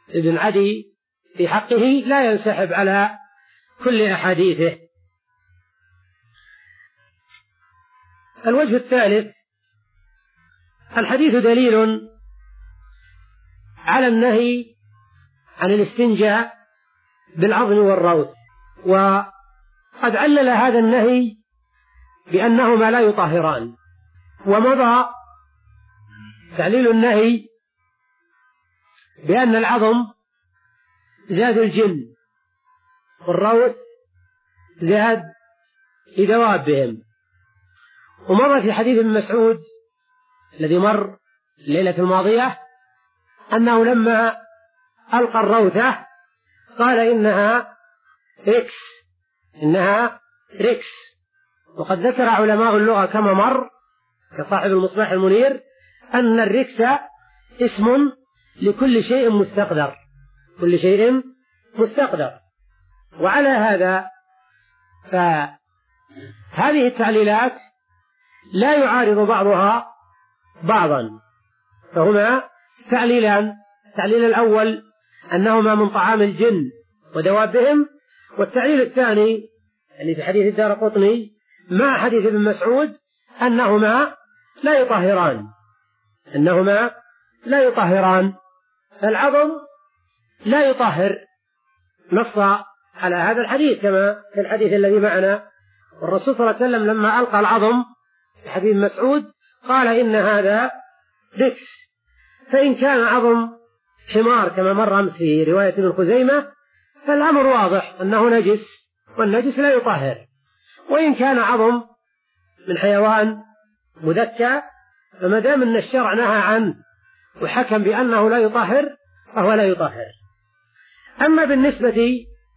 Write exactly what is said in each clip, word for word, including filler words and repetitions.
بن عدي في حقه لا ينسحب على كل أحاديثه. الوجه الثالث: الحديث دليل على النهي عن الاستنجاء بالعظم والروث، وقد علل هذا النهي بأنهما لا يطهران، ومضى تعليل النهي بأن العظم زاد الجن والروث زاد لدوابهم. ومر في حديث ابن مسعود الذي مر الليلة الماضية أنه لما ألقى الروثة قال إنها ركس إنها ركس وقد ذكر علماء اللغة كما مر كصاحب المصباح المنير أن الركس اسم لكل شيء مستقدر كل شيء مستقدر. وعلى هذا فهذه التعليلات لا يعارض بعضها بعضا، فهما تعليلان: التعليل الأول أنهما من طعام الجن ودوابهم، والتعليل الثاني اللي في حديث الدارقطني مع حديث ابن مسعود أنهما لا يطهران أنهما لا يطهران العظم لا يطهر، نص على هذا الحديث كما في الحديث الذي معنا. والرسول صلى الله عليه وسلم لما ألقى العظم في حديث مسعود قال إن هذا ركس، فإن كان عظم حمار كما مر أمس في رواية ابن خزيمة فالأمر واضح أنه نجس والنجس لا يطهر، وإن كان عظم من حيوان مذكى فما دام أن الشرع نهى عنه وحكم بأنه لا يطهر فهو لا يطهر. أما بالنسبة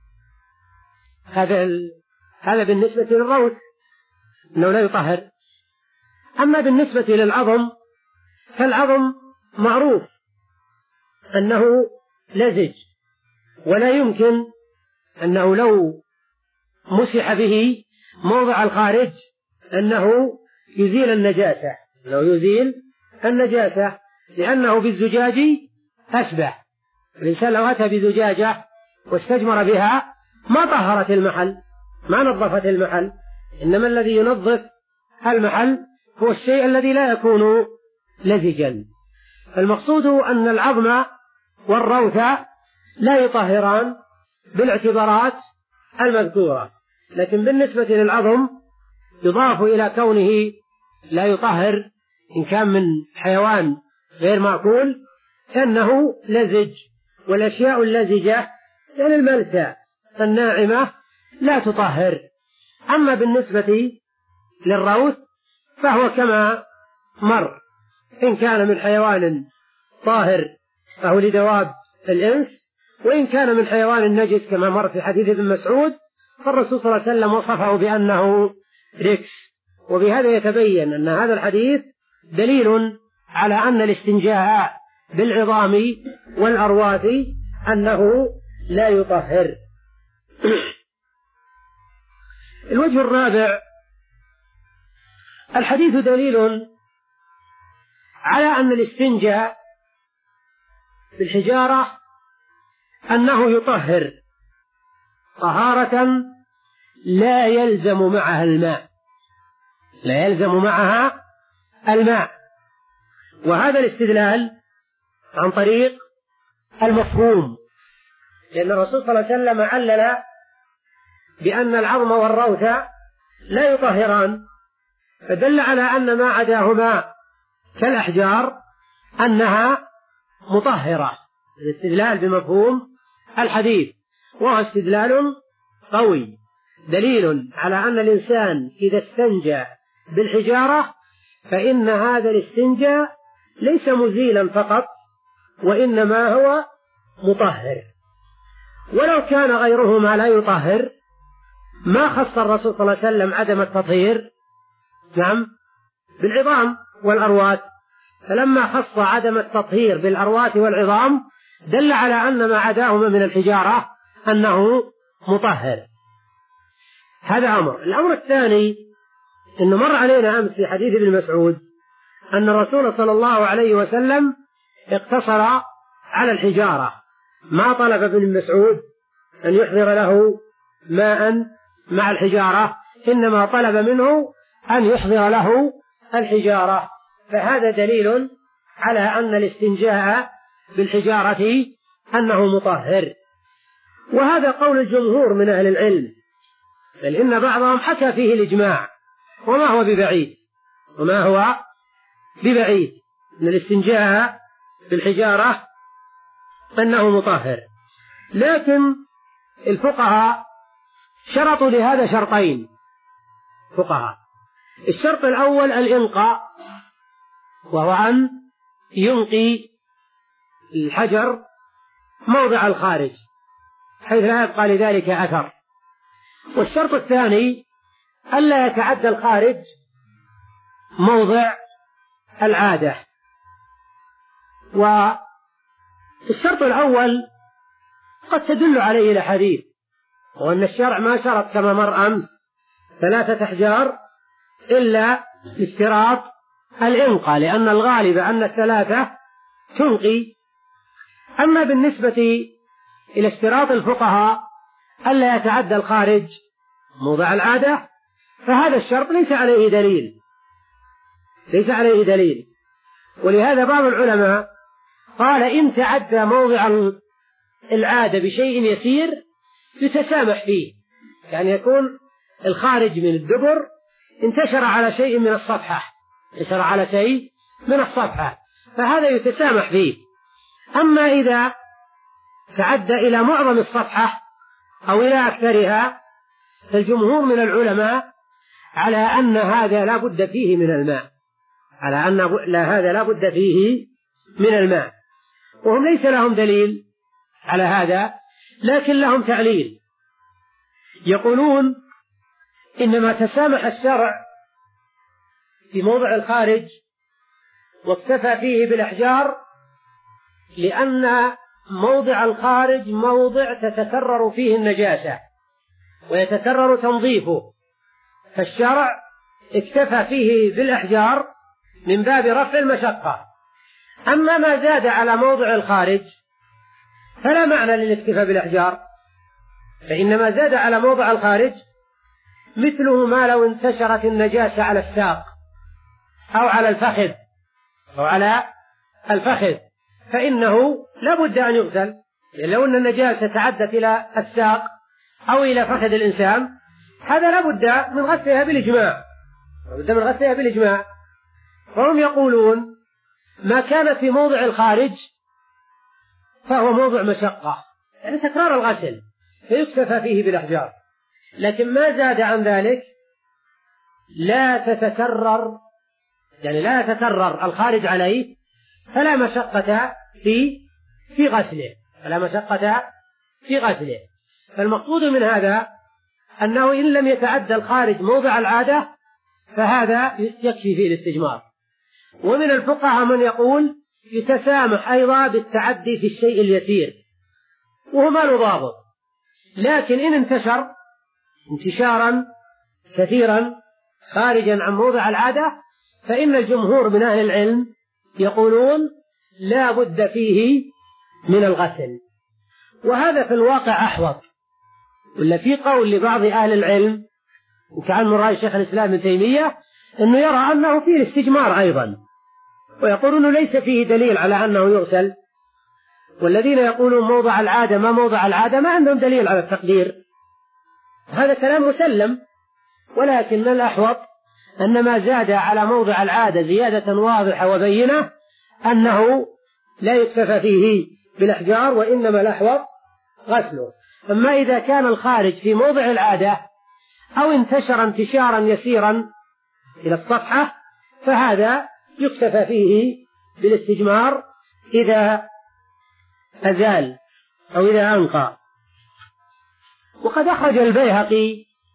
هذا هذا بالنسبة للروث أنه لا يطهر. أما بالنسبة للعظم فالعظم معروف أنه لزج، ولا يمكن أنه لو مسح به موضع الخارج أنه يزيل النجاسة لو يزيل النجاسة لأنه بالزجاج أشبه. الإنسان لو أتى بزجاجة واستجمر بها ما طهرت المحل ما نظفت المحل، إنما الذي ينظف المحل هو الشيء الذي لا يكون لزجا. المقصود أن العظم والروث لا يطهران بالاعتبارات المذكورة، لكن بالنسبة للعظم يضاف إلى كونه لا يطهر إن كان من حيوان غير معقول أنه لزج، والأشياء اللزجة يعني الملسى الناعمة لا تطهر. أما بالنسبة للروث فهو كما مر، إن كان من حيوان طاهر فهو لدواب الإنس، وإن كان من حيوان النجس كما مر في حديث ابن مسعود فالرسول صلى الله عليه وسلم وصفه بأنه ركس. وبهذا يتبين أن هذا الحديث دليل على أن الاستنجاء بالعظام والأرواث أنه لا يطهر. الوجه الرابع: الحديث دليل على أن الاستنجاء بالحجارة أنه يطهر طهارة لا يلزم معها الماء لا يلزم معها الماء وهذا الاستدلال عن طريق المفهوم، لأن الرسول صلى الله عليه وسلم علل بأن العظم والروث لا يطهران، فدل على أن ما عداهما كالأحجار أنها مطهرة، الاستدلال بمفهوم الحديث، وهو استدلال قوي دليل على أن الإنسان إذا استنجى بالحجارة فإن هذا الاستنجاء ليس مزيلا فقط وإنما هو مطهر. ولو كان غيرهما لا يطهر ما خص الرسول صلى الله عليه وسلم عدم التطهير نعم بالعظام والأرواث، فلما خص عدم التطهير بالأرواث والعظام دل على أن ما عداهما من الحجارة أنه مطهر. هذا أمر. الأمر الثاني إنه مر علينا أمس في حديث ابن مسعود أن الرسول صلى الله عليه وسلم اقتصر على الحجارة ما طلب ابن مسعود أن يحضر له ماء مع الحجارة، إنما طلب منه أن يحضر له الحجارة. فهذا دليل على أن الاستنجاء بالحجارة أنه مطهر، وهذا قول الجمهور من أهل العلم، بل إن بعضهم حكى فيه الإجماع، وما هو ببعيد وما هو ببعيد أن الاستنجاء بالحجارة أنه مطهر. لكن الفقهاء شرطوا لهذا شرطين فقهاء. الشرط الأول الإنقاء، وهو أن ينقي الحجر موضع الخارج حيث لا يبقى لذلك أثر. والشرط الثاني ألا يتعدى الخارج موضع العادة. والشرط الأول قد تدل عليه الأحاديث، وأن الشرع ما شرط كما مر أمس ثلاثة أحجار إلا اشتراط الإنقاء، لأن الغالب أن الثلاثة تنقي. أما بالنسبة إلى اشتراط الفقهاء ألا يتعدى الخارج موضع العادة، فهذا الشرط ليس عليه دليل ليس عليه دليل ولهذا بعض العلماء قال إن تعدى موضع العادة بشيء يسير يتسامح فيه، يعني يكون الخارج من الدبر انتشر على شيء من الصفحة انتشر على شيء من الصفحة فهذا يتسامح فيه. أما إذا تعدى إلى معظم الصفحة أو إلى أكثرها فالجمهور من العلماء على أن هذا لا بد فيه من الماء على أن لا هذا لا بد فيه من الماء وهم ليس لهم دليل على هذا، لكن لهم تعليل. يقولون إنما تسامح الشرع في موضع الخارج واكتفى فيه بالأحجار لأن موضع الخارج موضع تتكرر فيه النجاسة ويتكرر تنظيفه، فالشرع اكتفى فيه بالأحجار من باب رفع المشقة. أما ما زاد على موضع الخارج فلا معنى للاكتفاء بالأحجار، فإنما زاد على موضع الخارج مثله ما لو انتشرت النجاسة على الساق أو على الفخذ أو على الفخذ فإنه لا بد أن يغسل، لأن لو أن النجاسة تعدت إلى الساق أو إلى فخذ الإنسان هذا لا بد من غسلها بالإجماع لا بد من غسلها بالإجماع. فهم يقولون ما كان في موضع الخارج فهو موضع مشقة يعني تكرار الغسل فيكتفى فيه بالأحجار، لكن ما زاد عن ذلك لا تتكرر يعني لا يتكرر الخارج عليه فلا مشقة في في غسله فلا مشقة في غسله. فالمقصود من هذا أنه إن لم يتعدى الخارج موضع العادة فهذا يكفي فيه الاستجمار. ومن الفقهاء من يقول يتسامح أيضا بالتعدي في الشيء اليسير وهو ما له ضابط، لكن إن انتشر انتشارا كثيرا خارجا عن موضع العادة فإن الجمهور من أهل العلم يقولون لا بد فيه من الغسل. وهذا في الواقع أحوط، ولا في قول لبعض أهل العلم وكان من رأي شيخ الإسلام ابن تيمية أنه يرى أنه فيه الاستجمار أيضا، ويقولون ليس فيه دليل على أنه يغسل، والذين يقولون موضع العادة ما موضع العادة ما عندهم دليل على التقدير. هذا كلام مسلم، ولكن الأحوط أن ما زاد على موضع العادة زيادة واضحة وبينة أنه لا يكتفى فيه بالأحجار وإنما الأحوط غسله. أما إذا كان الخارج في موضع العادة أو انتشر انتشارا يسيرا إلى الصفحة فهذا يكتفى فيه بالاستجمار إذا أزال أو إذا أنقى. وقد أخرج البيهقي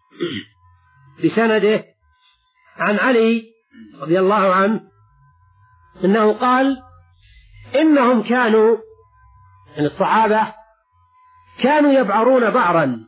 بسنده عن علي رضي الله عنه أنه قال إنهم كانوا من الصحابة كانوا يبعرون بعرا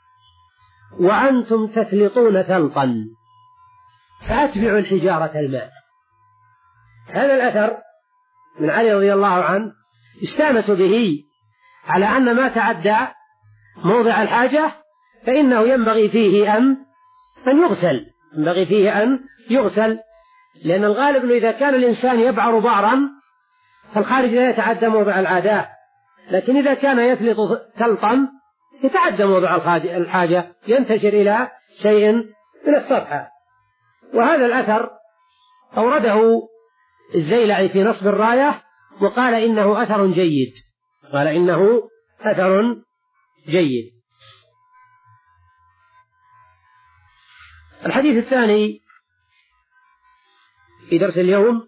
وأنتم تثلطون ثلطا فأتبعوا الحجارة الماء. هذا الأثر من علي رضي الله عنه استانسوا به على أن ما تعدى موضع الحاجة فإنه ينبغي فيه أن أن يغسل ينبغي فيه أن يغسل لأن الغالب أنه إذا كان الإنسان يبعر بعرا فالخارج لا يتعدى موضع العادة، لكن إذا كان يفلط تلطا يتعدى موضع الحاجة، ينتشر إلى شيء من الصفحة. وهذا الأثر أورده الزيلعي في نصب الراية وقال إنه أثر جيد قال إنه أثر جيد. الحديث الثاني في درس اليوم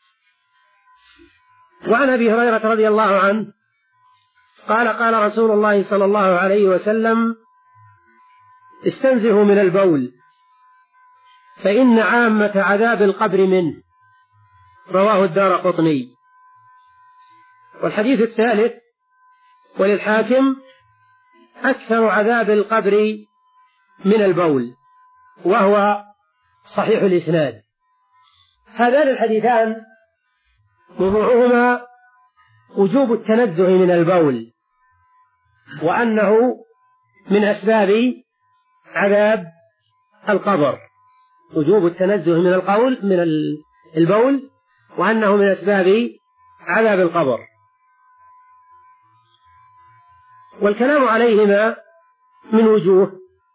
وعن أبي هريرة رضي الله عنه قال قال رسول الله صلى الله عليه وسلم استنزهوا من البول فإن عامة عذاب القبر منه، رواه الدارقطني. والحديث الثالث وللحاكم أكثر عذاب القبر من البول، وهو صحيح الإسناد. هذان الحديثان موضوعهما وجوب التنزه من البول، وأنه من أسباب عذاب القبر، وجوب التنزه من القول من البول وأنه من أسباب عذاب القبر. والكلام عليهما من وجوه: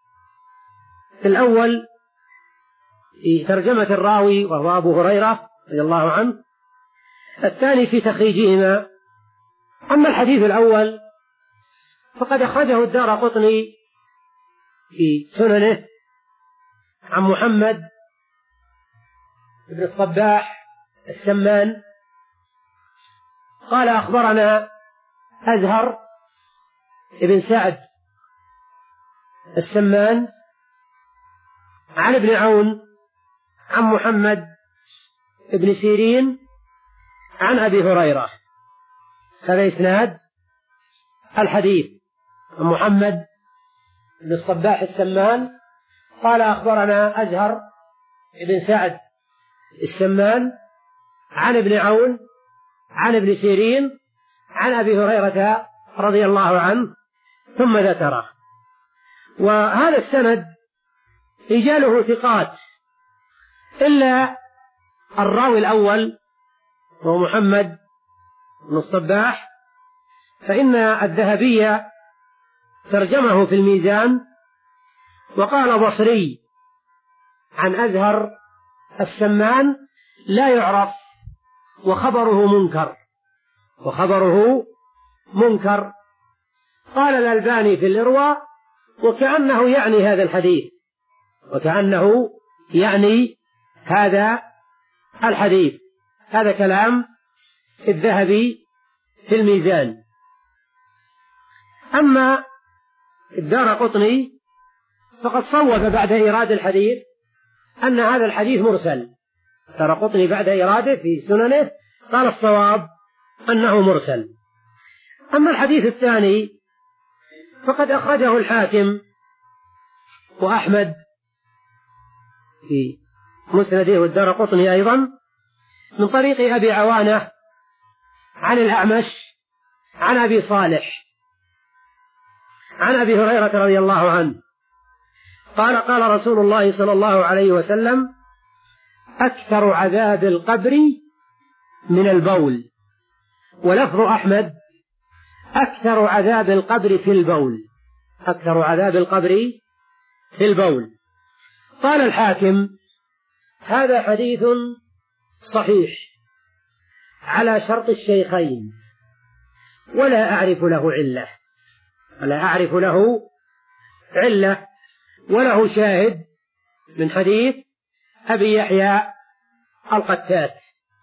الأول في ترجمة الراوي وهو أبو هريرة رضي الله عنه، الثاني في تخريجهما. أما الحديث الأول فقد أخرجه الدارقطني في سننه عن محمد بن الصباح السمان قال أخبرنا أزهر بن سعد السمان عن ابن عون عن محمد بن سيرين عن أبي هريرة. هذا إسناد الحديث. محمد بن الصباح السمان قال أخبرنا أزهر بن سعد السمان عن ابن عون عن ابن سيرين عن أبي هريرة رضي الله عنه، ثم ذكره. وهذا السند رجاله ثقات إلا الراوي الأول وهو محمد بن الصباح، فإن الذهبي ترجمه في الميزان وقال بصري عن أزهر السمان لا يعرف وخبره منكر وخبره منكر. قال الألباني في الإرواء وكأنه يعني هذا الحديث وكأنه يعني هذا الحديث. هذا كلام الذهبي في الميزان. أما الدارقطني فقد صوب بعد إيراد الحديث أن هذا الحديث مرسل. الدارقطني بعد إيراده في سننه قال الصواب أنه مرسل. أما الحديث الثاني فقد أخرجه الحاكم وأحمد في مسنده والدارقطني أيضا من طريق أبي عوانة عن الأعمش عن أبي صالح عن أبي هريرة رضي الله عنه قال قال رسول الله صلى الله عليه وسلم أكثر عذاب القبر من البول. ولفظ أحمد أكثر عذاب القبر في البول أكثر عذاب القبر في البول. قال الحاكم هذا حديث صحيح على شرط الشيخين ولا أعرف له علة ولا أعرف له علة وله شاهد من حديث أبي يحيى القتات.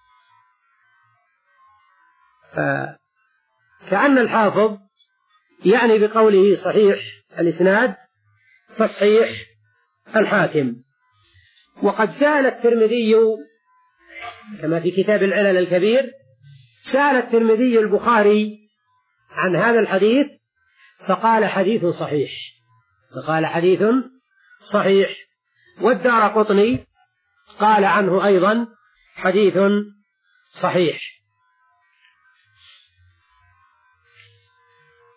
كأن الحافظ يعني بقوله صحيح الإسناد تصحيح الحاكم. وقد سأل الترمذي كما في كتاب العلل الكبير سأل الترمذي البخاري عن هذا الحديث فقال حديث صحيح فقال حديث صحيح. والدارقطني قال عنه أيضا حديث صحيح.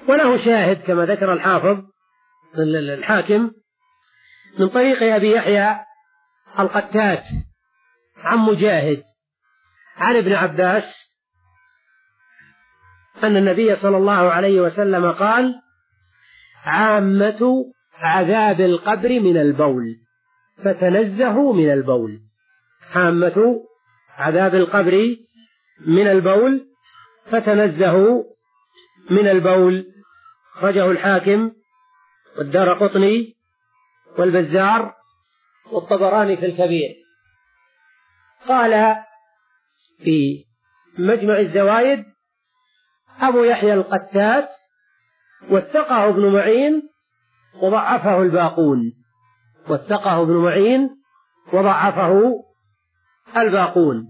وله شاهد كما ذكر الحافظ الحاكم من طريق أبي يحيى القتات عن مجاهد عن ابن عباس أن النبي صلى الله عليه وسلم قال: عامة عذاب القبر من البول فتنزهوا من البول. عامة عذاب القبر من البول فتنزهوا من البول. أخرجه الحاكم والدارقطني والبزار والطبراني في الكبير. قال في مجمع الزوائد أبو يحيى القتات: وثقه ابن معين وضعفه الباقون. وثقه ابن معين وضعفه الباقون.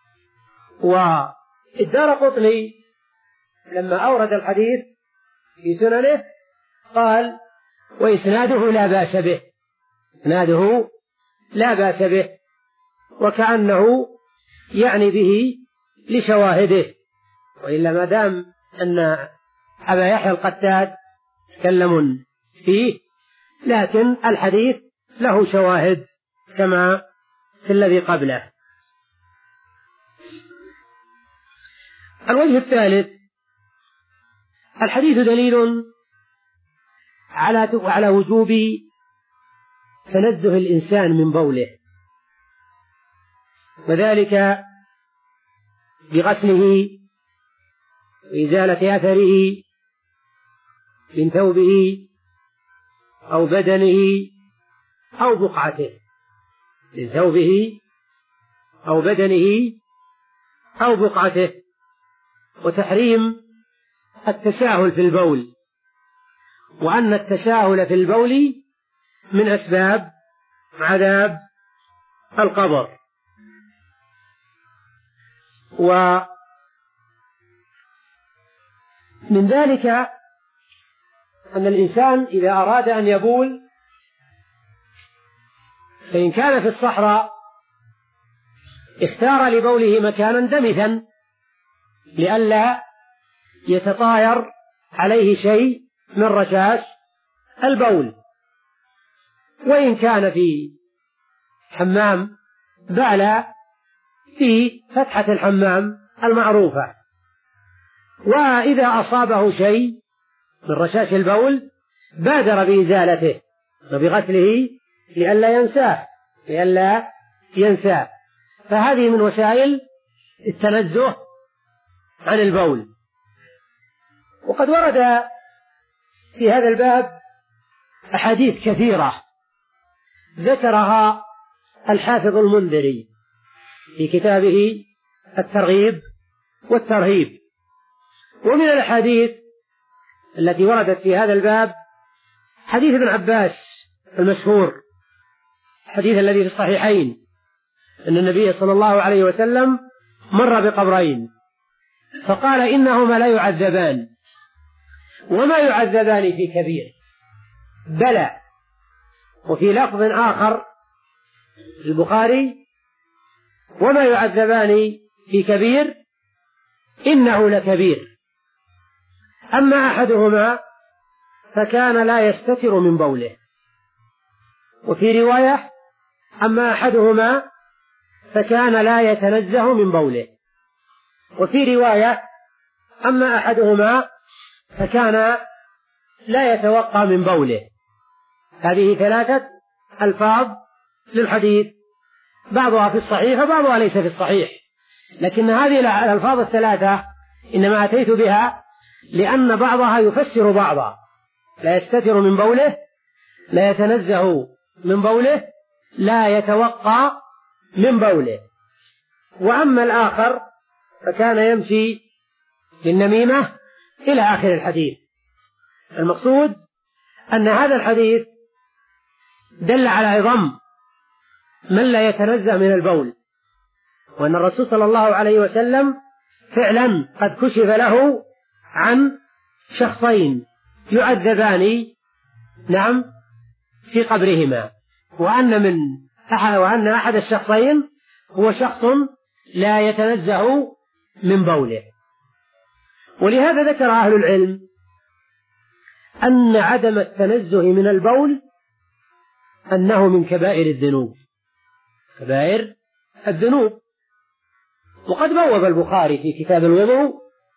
والدارقطني لما أورد الحديث في سننه قال: وإسناده لا بأس به. إسناده لا بأس به، وكأنه يعني به لشواهده، وإلا ما دام أن أبا يحيى القتات تكلم فيه، لكن الحديث له شواهد كما في الذي قبله. الوجه الثالث: الحديث دليل على على وجوب تنزه الإنسان من بوله، وذلك بغسله وإزالة أثره من ثوبه أو بدنه أو بقعته، من ثوبه أو بدنه أو بقعته، وتحريم التساهل في البول، وأن التساهل في البول من أسباب عذاب القبر. ومن ذلك أن الإنسان إذا أراد أن يبول فإن كان في الصحراء اختار لبوله مكانا دمثا لئلا يتطاير عليه شيء من رشاش البول، وإن كان في حمام بال في فتحة الحمام المعروفة، وإذا أصابه شيء من رشاش البول بادر بإزالته وبغسله لئلا ينساه لئلا ينساه فهذه من وسائل التنزه عن البول. وقد ورد في هذا الباب أحاديث كثيرة ذكرها الحافظ المنذري في كتابه الترغيب والترهيب. ومن الأحاديث التي وردت في هذا الباب حديث ابن عباس المشهور، الحديث الذي في الصحيحين، أن النبي صلى الله عليه وسلم مر بقبرين فقال: إنهما لا يعذبان، وما يعذبان في كبير، بلى. وفي لفظ آخر البخاري: وما يعذبان في كبير، إنه لكبير، أما أحدهما فكان لا يستتر من بوله. وفي رواية: أما أحدهما فكان لا يتنزه من بوله. وفي رواية: أما أحدهما فكان لا يتوقى من بوله. هذه ثلاثة ألفاظ للحديث، بعضها في الصحيح وبعضها ليس في الصحيح، لكن هذه الألفاظ الثلاثة إنما أتيت بها لأن بعضها يفسر بعضا: لا يستتر من بوله، لا يتنزه من بوله، لا يتوقى من بوله. وأما الآخر فكان يمشي بالنميمة إلى آخر الحديث. المقصود أن هذا الحديث دل على عظم من لا يتنزه من البول، وأن الرسول صلى الله عليه وسلم فعلا قد كشف له عن شخصين يعذبان نعم في قبرهما، وأن من أحد وأن أحد الشخصين هو شخص لا يتنزه من بوله. ولهذا ذكر أهل العلم أن عدم التنزه من البول أنه من كبائر الذنوب، كبائر الذنوب. وقد بوب البخاري في كتاب الوضوء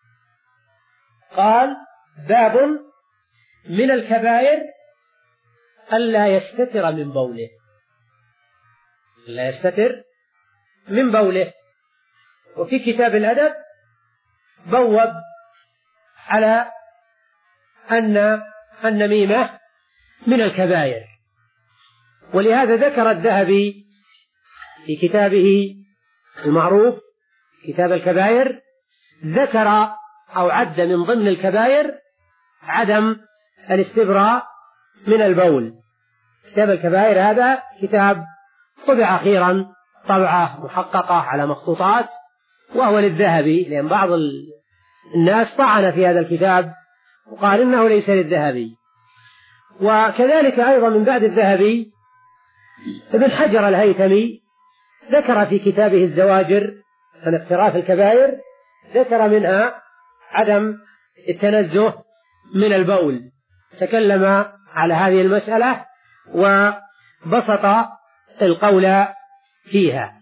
قال: باب من الكبائر ألا يستتر من بوله، لا يستتر من بوله. وفي كتاب الأدب بوب على أن النميمة من الكبائر. ولهذا ذكر الذهبي في كتابه المعروف كتاب الكبائر، ذكر أو عد من ضمن الكبائر عدم الاستبراء من البول. كتاب الكبائر هذا كتاب طبع أخيرا طبعة محققة على مخطوطات، وهو للذهبي، لأن بعض الناس طعن في هذا الكتاب وقال إنه ليس للذهبي. وكذلك أيضا من بعد الذهبي ابن حجر الهيثمي ذكر في كتابه الزواجر عن اقتراف الكبائر، ذكر منها عدم التنزه من البول، تكلم على هذه المسألة وبسط القول فيها.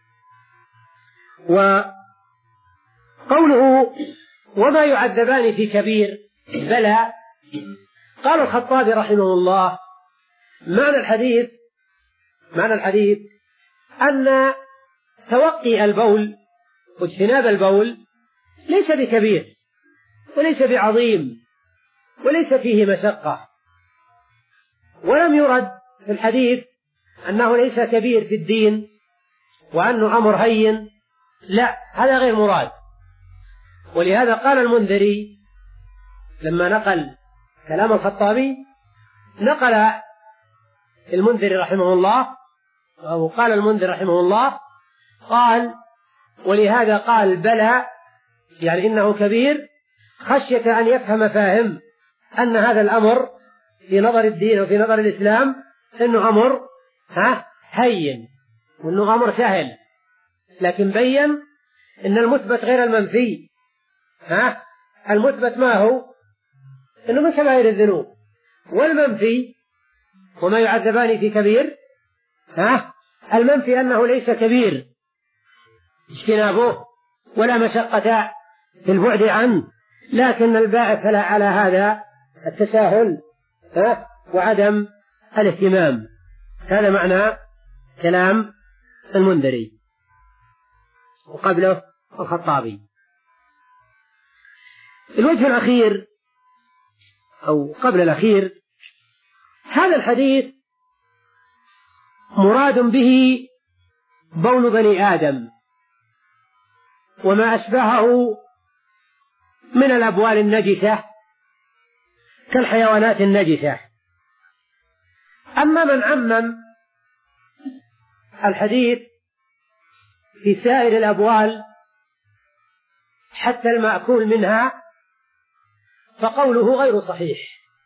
وقوله وما يعذبان في كبير بلى، قال الخطابي رحمه الله: معنى الحديث معنى الحديث أن توقي البول واجتناب البول ليس بكبير وليس بعظيم وليس فيه مشقة. ولم يرد في الحديث أنه ليس كبير في الدين وأنه أمر هين، لا، هذا غير مراد. ولهذا قال المنذري لما نقل كلام الخطابي، نقل المنذري رحمه الله أو قال المنذر رحمه الله قال: ولهذا قال بلى، يعني إنه كبير، خشية أن يفهم فاهم أن هذا الأمر في نظر الدين وفي نظر الإسلام إنه أمر ها هين وإنه أمر سهل، لكن بين إن المثبت غير المنفي. ها المثبت ما هو؟ إنه من كبائر الذنوب، والمنفي وما يعذبان في كبير، ها المنفي أنه ليس كبير اجتنابه ولا مشقة في البعد عنه، لكن الباعث على هذا التساهل ها وعدم الاهتمام. هذا معنى كلام المنذري وقبله الخطابي. الوجه الأخير أو قبل الأخير، هذا الحديث مراد به بول بني آدم وما أشبهه من الأبوال النجسة كالحيوانات النجسة. أما من عمم الحديث في سائر الأبوال حتى المأكول منها فقوله غير صحيح.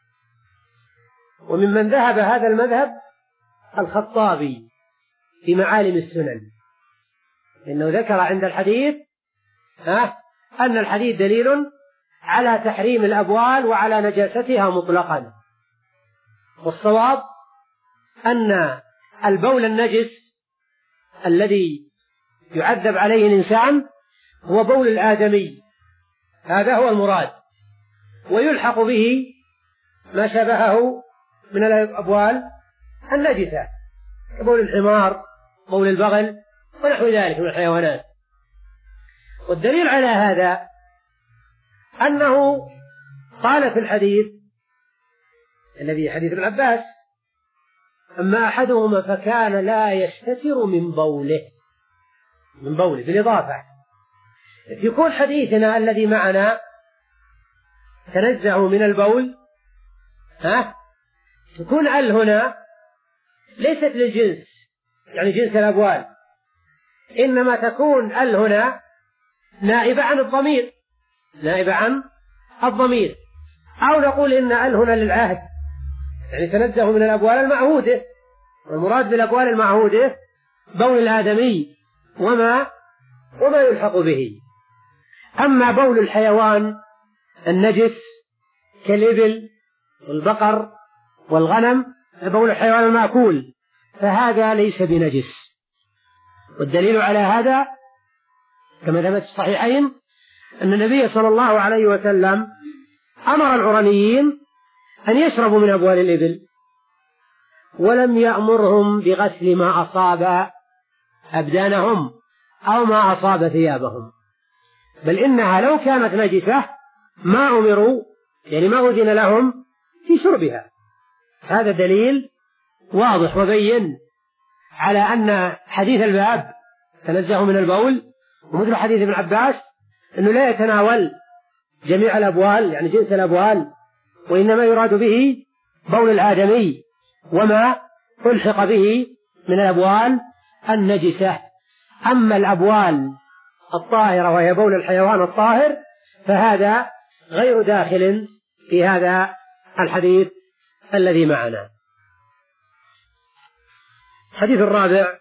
وممن ذهب هذا المذهب الخطابي في معالم السنن، إنه ذكر عند الحديث ها أن الحديث دليل على تحريم الأبوال وعلى نجاستها مطلقا. والصواب أن البول النجس الذي يعذب عليه الإنسان هو بول الآدمي، هذا هو المراد، ويلحق به ما شبهه من الأبوال النجسة كبول الحمار، بول البغل ونحو ذلك من الحيوانات. والدليل على هذا أنه قال في الحديث الذي حديث ابن عباس: أما أحدهما فكان لا يستتر من بوله، من بوله بالإضافة. يكون حديثنا الذي معنا تنزه من البول، ها تكون ال هنا ليست للجنس، يعني جنس الأبوال، إنما تكون ال هنا نائبة عن الضمير، نائبة عن الضمير. أو نقول إن ال هنا للعهد، يعني تنزه من الأبوال المعهودة، والمراد بالأبوال المعهودة بول الآدمي وما وما يلحق به. أما بول الحيوان النجس كالإبل والبقر والغنم بول الحيوان المأكول، فهذا ليس بنجس. والدليل على هذا كما ثبت في الصحيحين أن النبي صلى الله عليه وسلم أمر العرنيين أن يشربوا من أبوال الإبل، ولم يأمرهم بغسل ما أصاب أبدانهم أو ما أصاب ثيابهم، بل إنها لو كانت نجسة ما أمروا، يعني ما أذن لهم في شربها. هذا دليل واضح وبين على أن حديث الباب تنزه من البول، ومثل حديث ابن عباس أنه لا يتناول جميع الأبوال يعني جنس الأبوال، وإنما يراد به بول الآدمي وما ألحق به من الأبوال النجسة. أما الأبوال الطاهرة وهي بول الحيوان الطاهر فهذا غير داخل في هذا الحديث الذي معنا. الحديث الرابع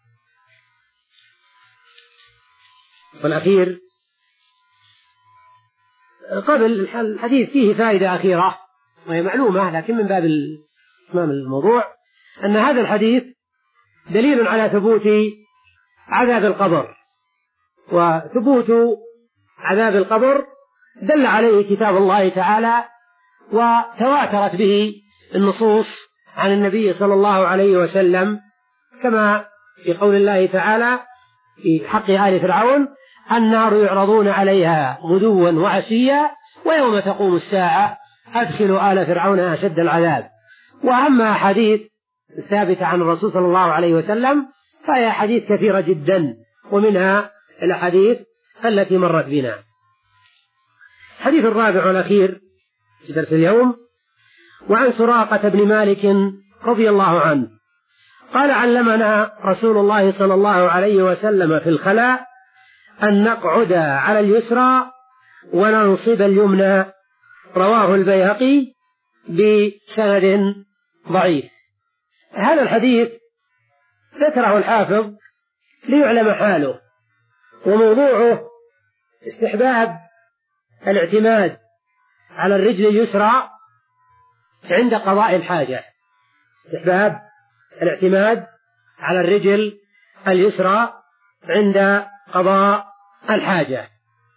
والأخير قبل الحديث فيه فائدة أخيرة وهي معلومة لكن من باب إتمام الموضوع، أن هذا الحديث دليل على ثبوت عذاب القبر، وثبوت عذاب القبر دل عليه كتاب الله تعالى وتواترت به النصوص عن النبي صلى الله عليه وسلم، كما في قول الله تعالى في حق آل فرعون: النار يعرضون عليها غدوا وعشيا ويوم تقوم الساعة أدخلوا آل فرعون أشد العذاب. وأما حديث ثابتة عن الرسول صلى الله عليه وسلم فهي حديث كثيرة جدا، ومنها الأحاديث التي مرت بنا. الحديث الرابع والأخير في درس اليوم: وعن سراقة بن مالك رضي الله عنه قال: علمنا رسول الله صلى الله عليه وسلم في الخلاء أن نقعد على اليسرى وننصب اليمنى. رواه البيهقي بسند ضعيف. هذا الحديث ذكره الحافظ ليعلم حاله، وموضوعه استحباب الاعتماد على الرجل اليسرى عند قضاء الحاجة، استحباب الاعتماد على الرجل اليسرى عند قضاء الحاجة.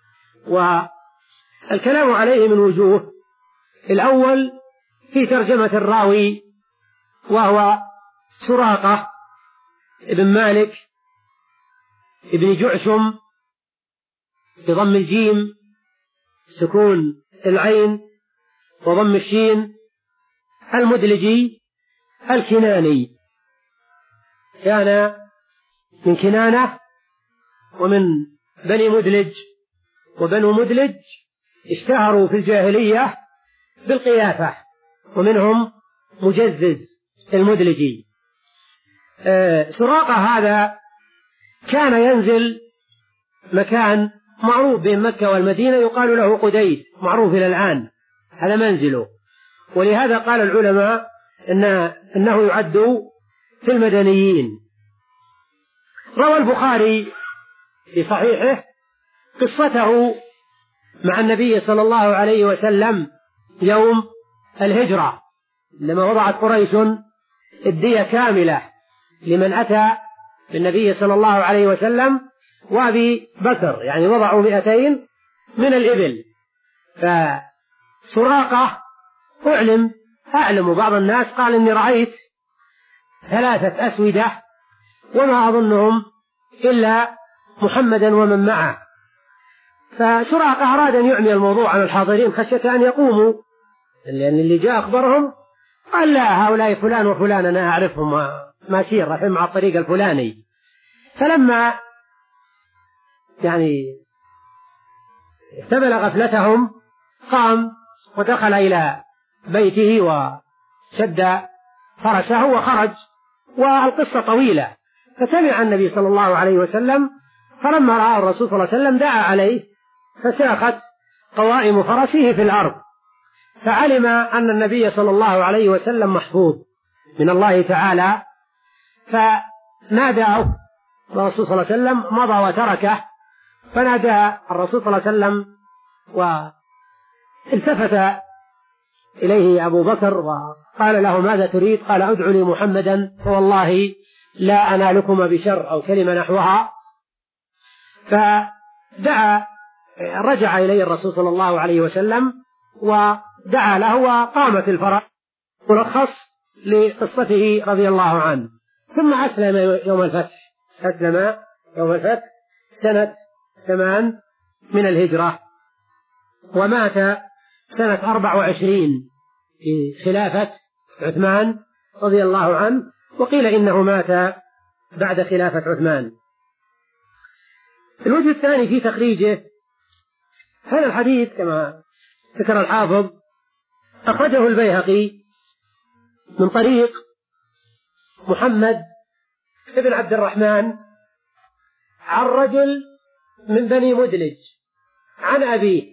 والكلام عليه من وجوه: الأول في ترجمة الراوي وهو سراقة ابن مالك ابن جعشم بضم الجيم سكون العين وضم الشين المدلجي الكناني، كان من كنانة ومن بني مدلج، وبنو مدلج اشتهروا في الجاهلية بالقيافة، ومنهم مجزز المدلجي. آه سراقة هذا كان ينزل مكان معروف بين مكة والمدينة يقال له قديد، معروف إلى الآن، هذا منزله، ولهذا قال العلماء إن إنه يعد في المدنيين. روى البخاري في صحيحه قصته مع النبي صلى الله عليه وسلم يوم الهجرة لما وضعت قريش الدية كاملة لمن أتى بالنبي صلى الله عليه وسلم وأبي بكر، يعني وضعوا مئتين من الإبل. فسراقة أعلم أعلم بعض الناس قال إني رأيت ثلاثة أسودة وما أظنهم إلا محمدا ومن معه. فسراقة أراد أن يعمي الموضوع عن الحاضرين خشية أن يقوموا، لأن اللي جاء أخبرهم قال: لا، هؤلاء فلان وفلان أنا أعرفهم ماشيين رايحين مع الطريق الفلاني. فلما يعني استبل غفلتهم قام ودخل إلى بيته وشد فرسه وخرج، والقصة طويلة. فسمع النبي صلى الله عليه وسلم، فلما رأى الرسول صلى الله عليه وسلم دعا عليه فساخت قوائم فرسه في الأرض، فعلم أن النبي صلى الله عليه وسلم محفوظ من الله تعالى، فناداه الرسول صلى الله عليه وسلم، مضى وتركه، فنادى الرسول صلى الله عليه وسلم والتفت إليه أبو بكر وقال له ماذا تريد؟ قال ادعوا لي محمدا فوالله لا أنالكما بشر أو كلمة نحوها. فدعا رجع إليه الرسول صلى الله عليه وسلم ودعا له وقامت الفرح ملخص لقصته رضي الله عنه. ثم أسلم يوم الفتح، أسلم يوم الفتح سنة ثمان من الهجرة، ومات سنة أربع وعشرين في خلافة عثمان رضي الله عنه، وقيل إنه مات بعد خلافة عثمان. الوجه الثاني في تخريجه، هذا الحديث كما ذكر الحافظ أخرجه البيهقي من طريق محمد بن عبد الرحمن عن رجل من بني مدلج عن أبيه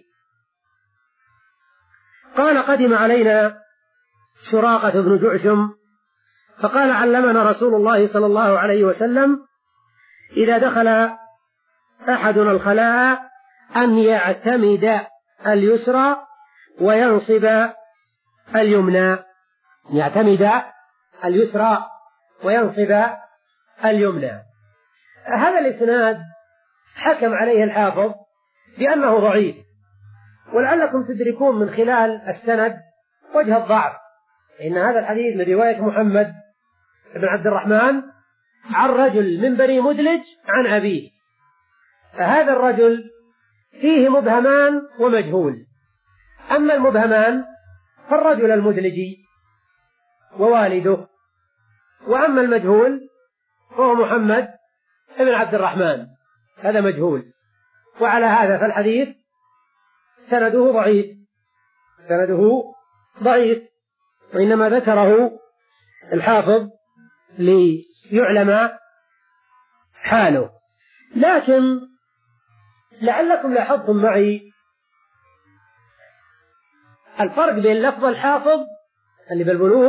قال قدم علينا سراقة بن جعشم فقال علمنا رسول الله صلى الله عليه وسلم إذا دخل أحدنا الخلاء أن يعتمد اليسرى وينصب اليمنى، يعتمد اليسرى وينصب اليمنى. هذا الإسناد حكم عليه الحافظ بأنه ضعيف، ولعلكم تدركون من خلال السند وجه الضعف، إن هذا الحديث من رواية محمد بن عبد الرحمن عن رجل من بني مدلج عن أبيه، فهذا الرجل فيه مبهمان ومجهول. أما المبهمان فالرجل المدلجي ووالده، وأما المجهول فهو محمد بن عبد الرحمن، هذا مجهول. وعلى هذا فالحديث سنده ضعيف، سنده ضعيف، وإنما ذكره الحافظ ليعلم حاله. لكن لعلكم لاحظتم معي الفرق بين لفظ الحافظ اللي بالبلوغ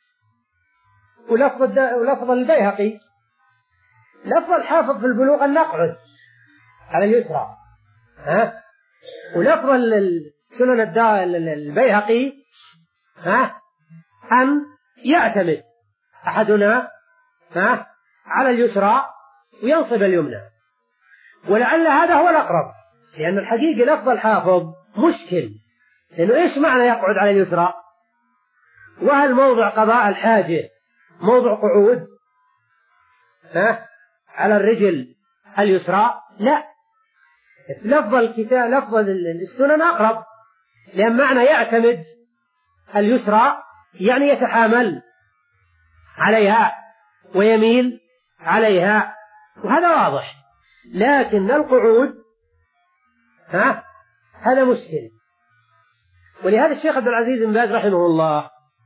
ولفظ ولفظ البيهقي. لفظ الحافظ في البلوغ أن نقعد على اليسرى، ها، ولفظ السنن البيهقي ها أن يعتمد أحدنا ها على اليسرى وينصب اليمنى. ولعل هذا هو الأقرب، لأن الحقيقة لفظ الحافظ مشكل، لأنه إيش معنى يقعد على اليسرى؟ وهل موضع قضاء الحاجة موضع قعود ها على الرجل اليسرى؟ لا، لفظ الكتاب لفظ السنن أقرب، لأن معنى يعتمد اليسرى يعني يتحامل عليها ويميل عليها، وهذا واضح. لكن القعود ها هذا مشكل. ولهذا الشيخ عبد العزيز بن باز رحمه الله،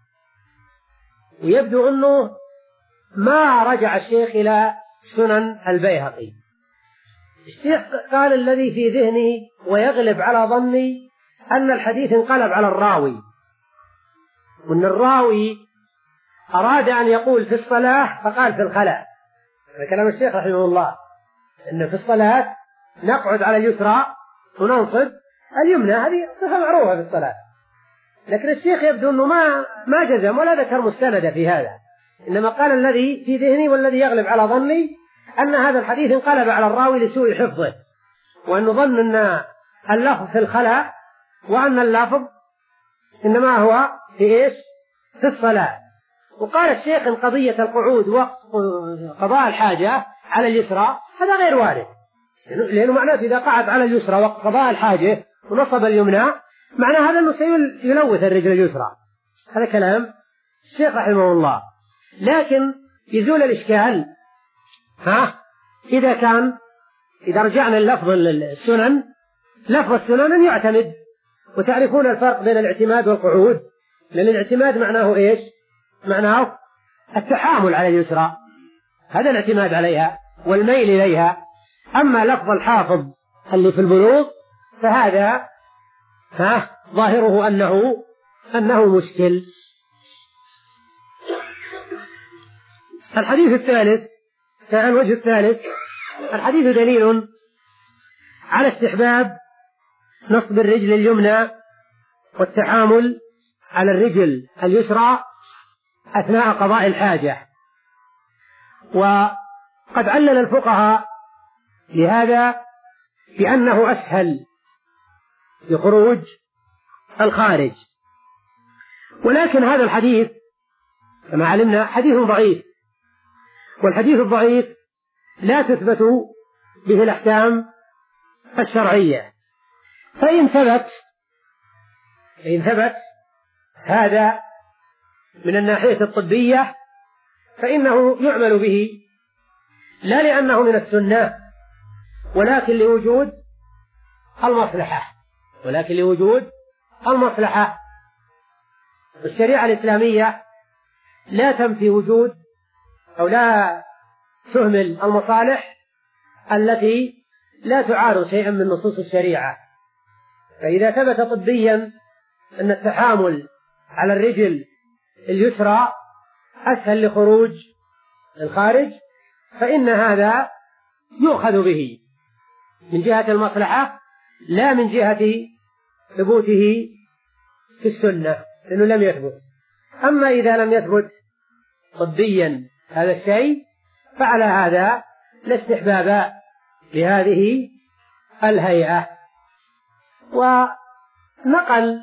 ويبدو أنه ما رجع الشيخ إلى سنن البيهقي، الشيخ قال الذي في ذهني ويغلب على ظني أن الحديث انقلب على الراوي، وأن الراوي أراد أن يقول في الصلاة فقال في الخلاء. هذا كلام الشيخ رحمه الله، أن في الصلاة نقعد على اليسرى وننصب اليمنى، هذه صفة معروفة في الصلاة. لكن الشيخ يبدو أنه ما ما جزم ولا ذكر مستند في هذا، إنما قال الذي في ذهني والذي يغلب على ظني أن هذا الحديث انقلب على الراوي لسوء حفظه، وأنه ظن أن اللفظ في الخلاء وأن اللفظ إنما هو في إيش؟ في الصلاة. وقال الشيخ إن قضية القعود وقضاء الحاجة على اليسرى هذا غير وارد، لأنه معناه إذا قعد على اليسرى وقضاء الحاجة ونصب اليمنى معناه هذا أنه سيلوث الرجل اليسرى. هذا كلام الشيخ رحمه الله. لكن يزول الإشكال ها إذا كان إذا رجعنا اللفظ السنن، لفظ السنن أن يعتمد، وتعرفون الفرق بين الاعتماد والقعود، لأن الاعتماد معناه إيش؟ معناه التحامل على اليسرى، هذا الاعتماد عليها والميل إليها. أما لفظ الحافظ اللي في البلوغ فهذا ها ظاهره أنه أنه مشكل. الحديث الثالث، الوجه الثالث، الحديث دليل على استحباب نصب الرجل اليمنى والتحامل على الرجل اليسرى أثناء قضاء الحاجة. وقد علل الفقهاء لهذا بأنه أسهل لخروج الخارج، ولكن هذا الحديث كما علمنا حديث ضعيف، والحديث الضعيف لا تثبت به الأحكام الشرعية. فإن ثبت فإن ثبت هذا من الناحية الطبية فإنه يعمل به، لا لأنه من السنة ولكن لوجود المصلحة ولكن لوجود المصلحة. الشريعة الإسلامية لا تنفي وجود أو لا تهمل المصالح التي لا تعارض شيئا من نصوص الشريعة. فإذا ثبت طبيا أن التحامل على الرجل اليسرى أسهل لخروج الخارج فإن هذا يؤخذ به من جهة المصلحة لا من جهة ثبوته في السنة، لأنه لم يثبت. أما إذا لم يثبت طبيا هذا الشيء فعلى هذا لا استحباب لهذه الهيئة. ونقل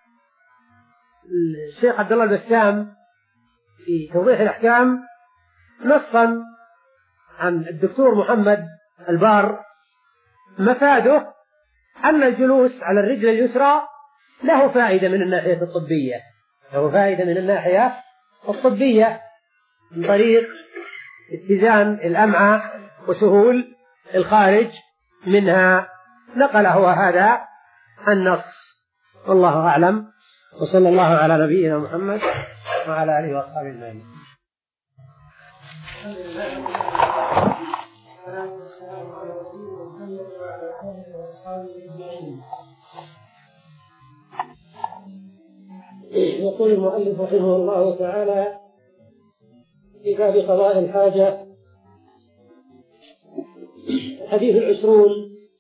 الشيخ عبد الله البسام في توضيح الأحكام نصا عن الدكتور محمد البار مفاده أن الجلوس على الرجل اليسرى له فائدة من الناحية الطبية له فائدة من الناحية الطبية من طريق اتزان الأمعاء وسهول الخارج منها. نقل هو هذا النص، والله أعلم، وصلى الله على نبينا محمد وعلى آله وأصحابه أجمعين. يقول المؤلف رحمه الله تعالى في باب قضاء الحاجة: الحديث العشرون.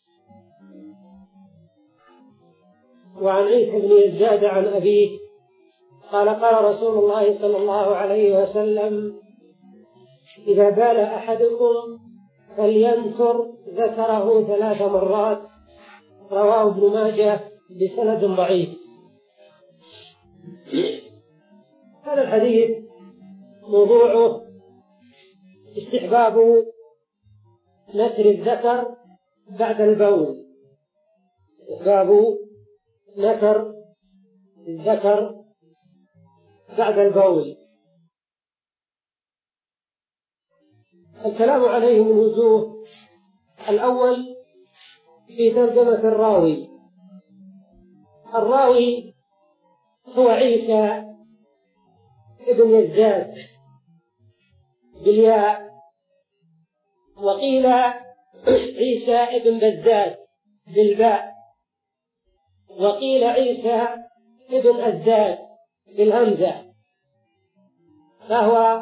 وعن عيسى بن يزداد عن أبيه قال: قال رسول الله صلى الله عليه وسلم: إذا بال أحدكم فلينثر ذكره ثلاث مرات. رواه ابن ماجه بسند ضعيف. هذا الحديث موضوعه استحباب نثر الذكر بعد البول استحباب نثر الذكر بعد البول. الكلام عليه من وجوه: الأول في ترجمة الراوي. الراوي هو عيسى ابن يزداد بالياء، وقيل عيسى ابن بزداد بالباء، وقيل عيسى ابن أزداد بالهمزة، فهو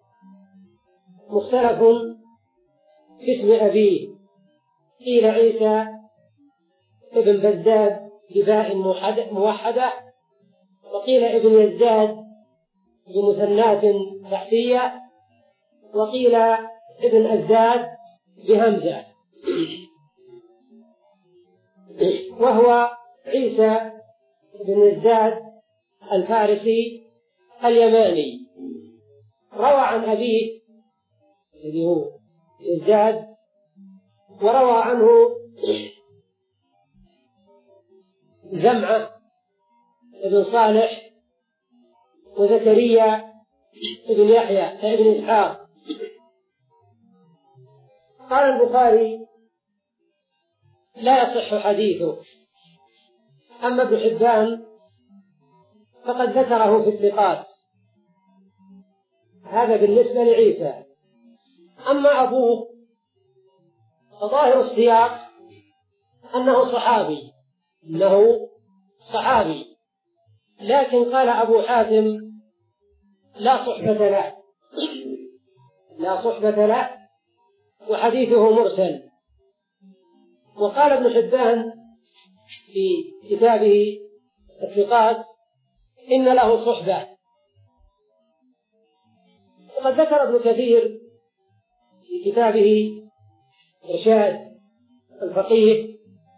مختلف في اسم أبيه. قيل عيسى ابن بزداد بباء موحدة، وقيل ابن يزداد بمثنات تحتية، وقيل ابن أزداد بهمزة. وهو عيسى ابن يزداد الفارسي اليماني، روى عن أبيه الذي هو يزداد، وروى عنه زمعة ابن صالح وزكريا ابن يحيى ابن إسحاق. قال البخاري: لا يصح حديثه. أما ابن حبان فقد ذكره في الثقات. هذا بالنسبة لعيسى. أما أبوه فظاهر السياق أنه صحابي أنه صحابي لكن قال أبو حاتم: لا صحبة له لا صحبة له وحديثه مرسل. وقال ابن حبان في كتابه الثقات: إن له صحبة. وقد ذكر ابن كثير في كتابه إرشاد الفقيه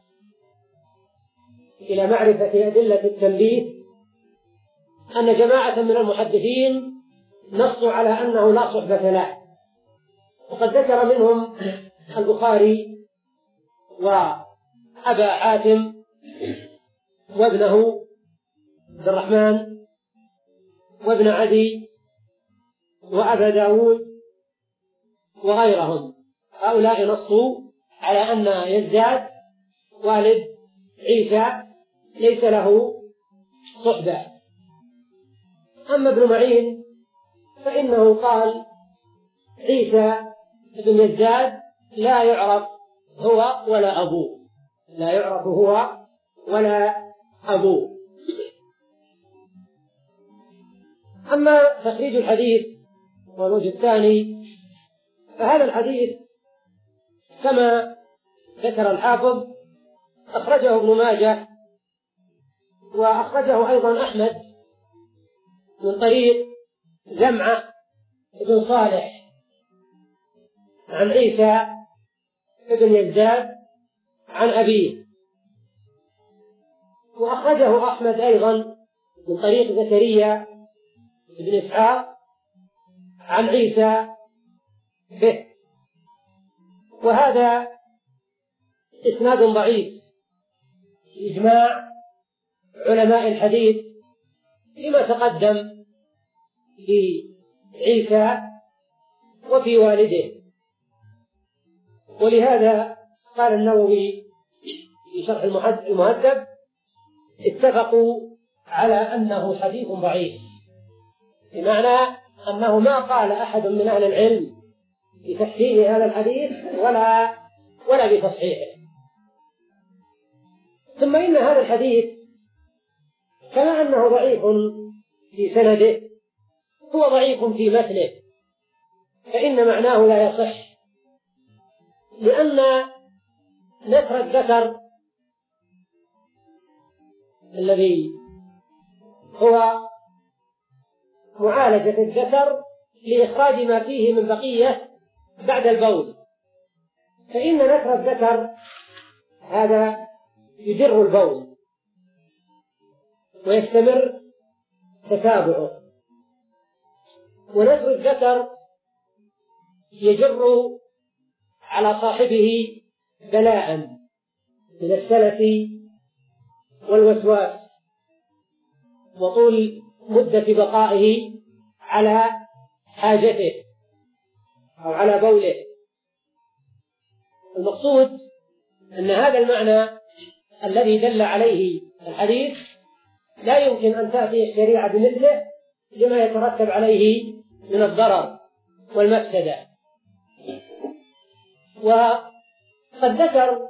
إلى معرفة أدلة التنبيه أن جماعة من المحدثين نصوا على أنه لا صحبة له، وقد ذكر منهم البخاري وأبا حاتم وابنه عبد الرحمن وابن عدي وأبا داود وغيرهم. هؤلاء نصوا على أن يزداد والد عيسى ليس له صحبة. أما ابن معين فإنه قال عيسى بن يزداد لا يعرف هو ولا أبوه، لا يعرف هو ولا أبوه. أما تخريج الحديث والوجه الثاني فهذا الحديث كما ذكر الحافظ أخرجه ابن ماجه وأخرجه أيضا أحمد من طريق زمعة بن صالح عن عيسى بن يزداد عن أبيه، وأخرجه أحمد أيضا من طريق زكريا بن إسحاق عن عيسى به، وهذا إسناد ضعيف إجماع علماء الحديث لما تقدم في عيسى وفي والده. ولهذا قال النووي في شرح المهذب اتفقوا على أنه حديث ضعيف، بمعنى أنه ما قال أحد من أهل العلم بتحسين هذا الحديث ولا ولا بتصحيحه. ثم إن هذا الحديث كما أنه ضعيف في سنده هو ضعيف في متنه، فإن معناه لا يصح، لأن نثر الذكر الذي هو معالجة الذكر لإخراج ما فيه من بقية بعد البول، فإن نثر الذكر هذا يجر البول ويستمر تتابعه، ونثر الذكر يجر على صاحبه بلاء من السلس والوسواس وطول مدة بقائه على حاجته أو على بوله. المقصود أن هذا المعنى الذي دل عليه الحديث لا يمكن أن تأتي الشريعة بمثله لما يترتب عليه من الضرر والمفسدة. وقد ذكر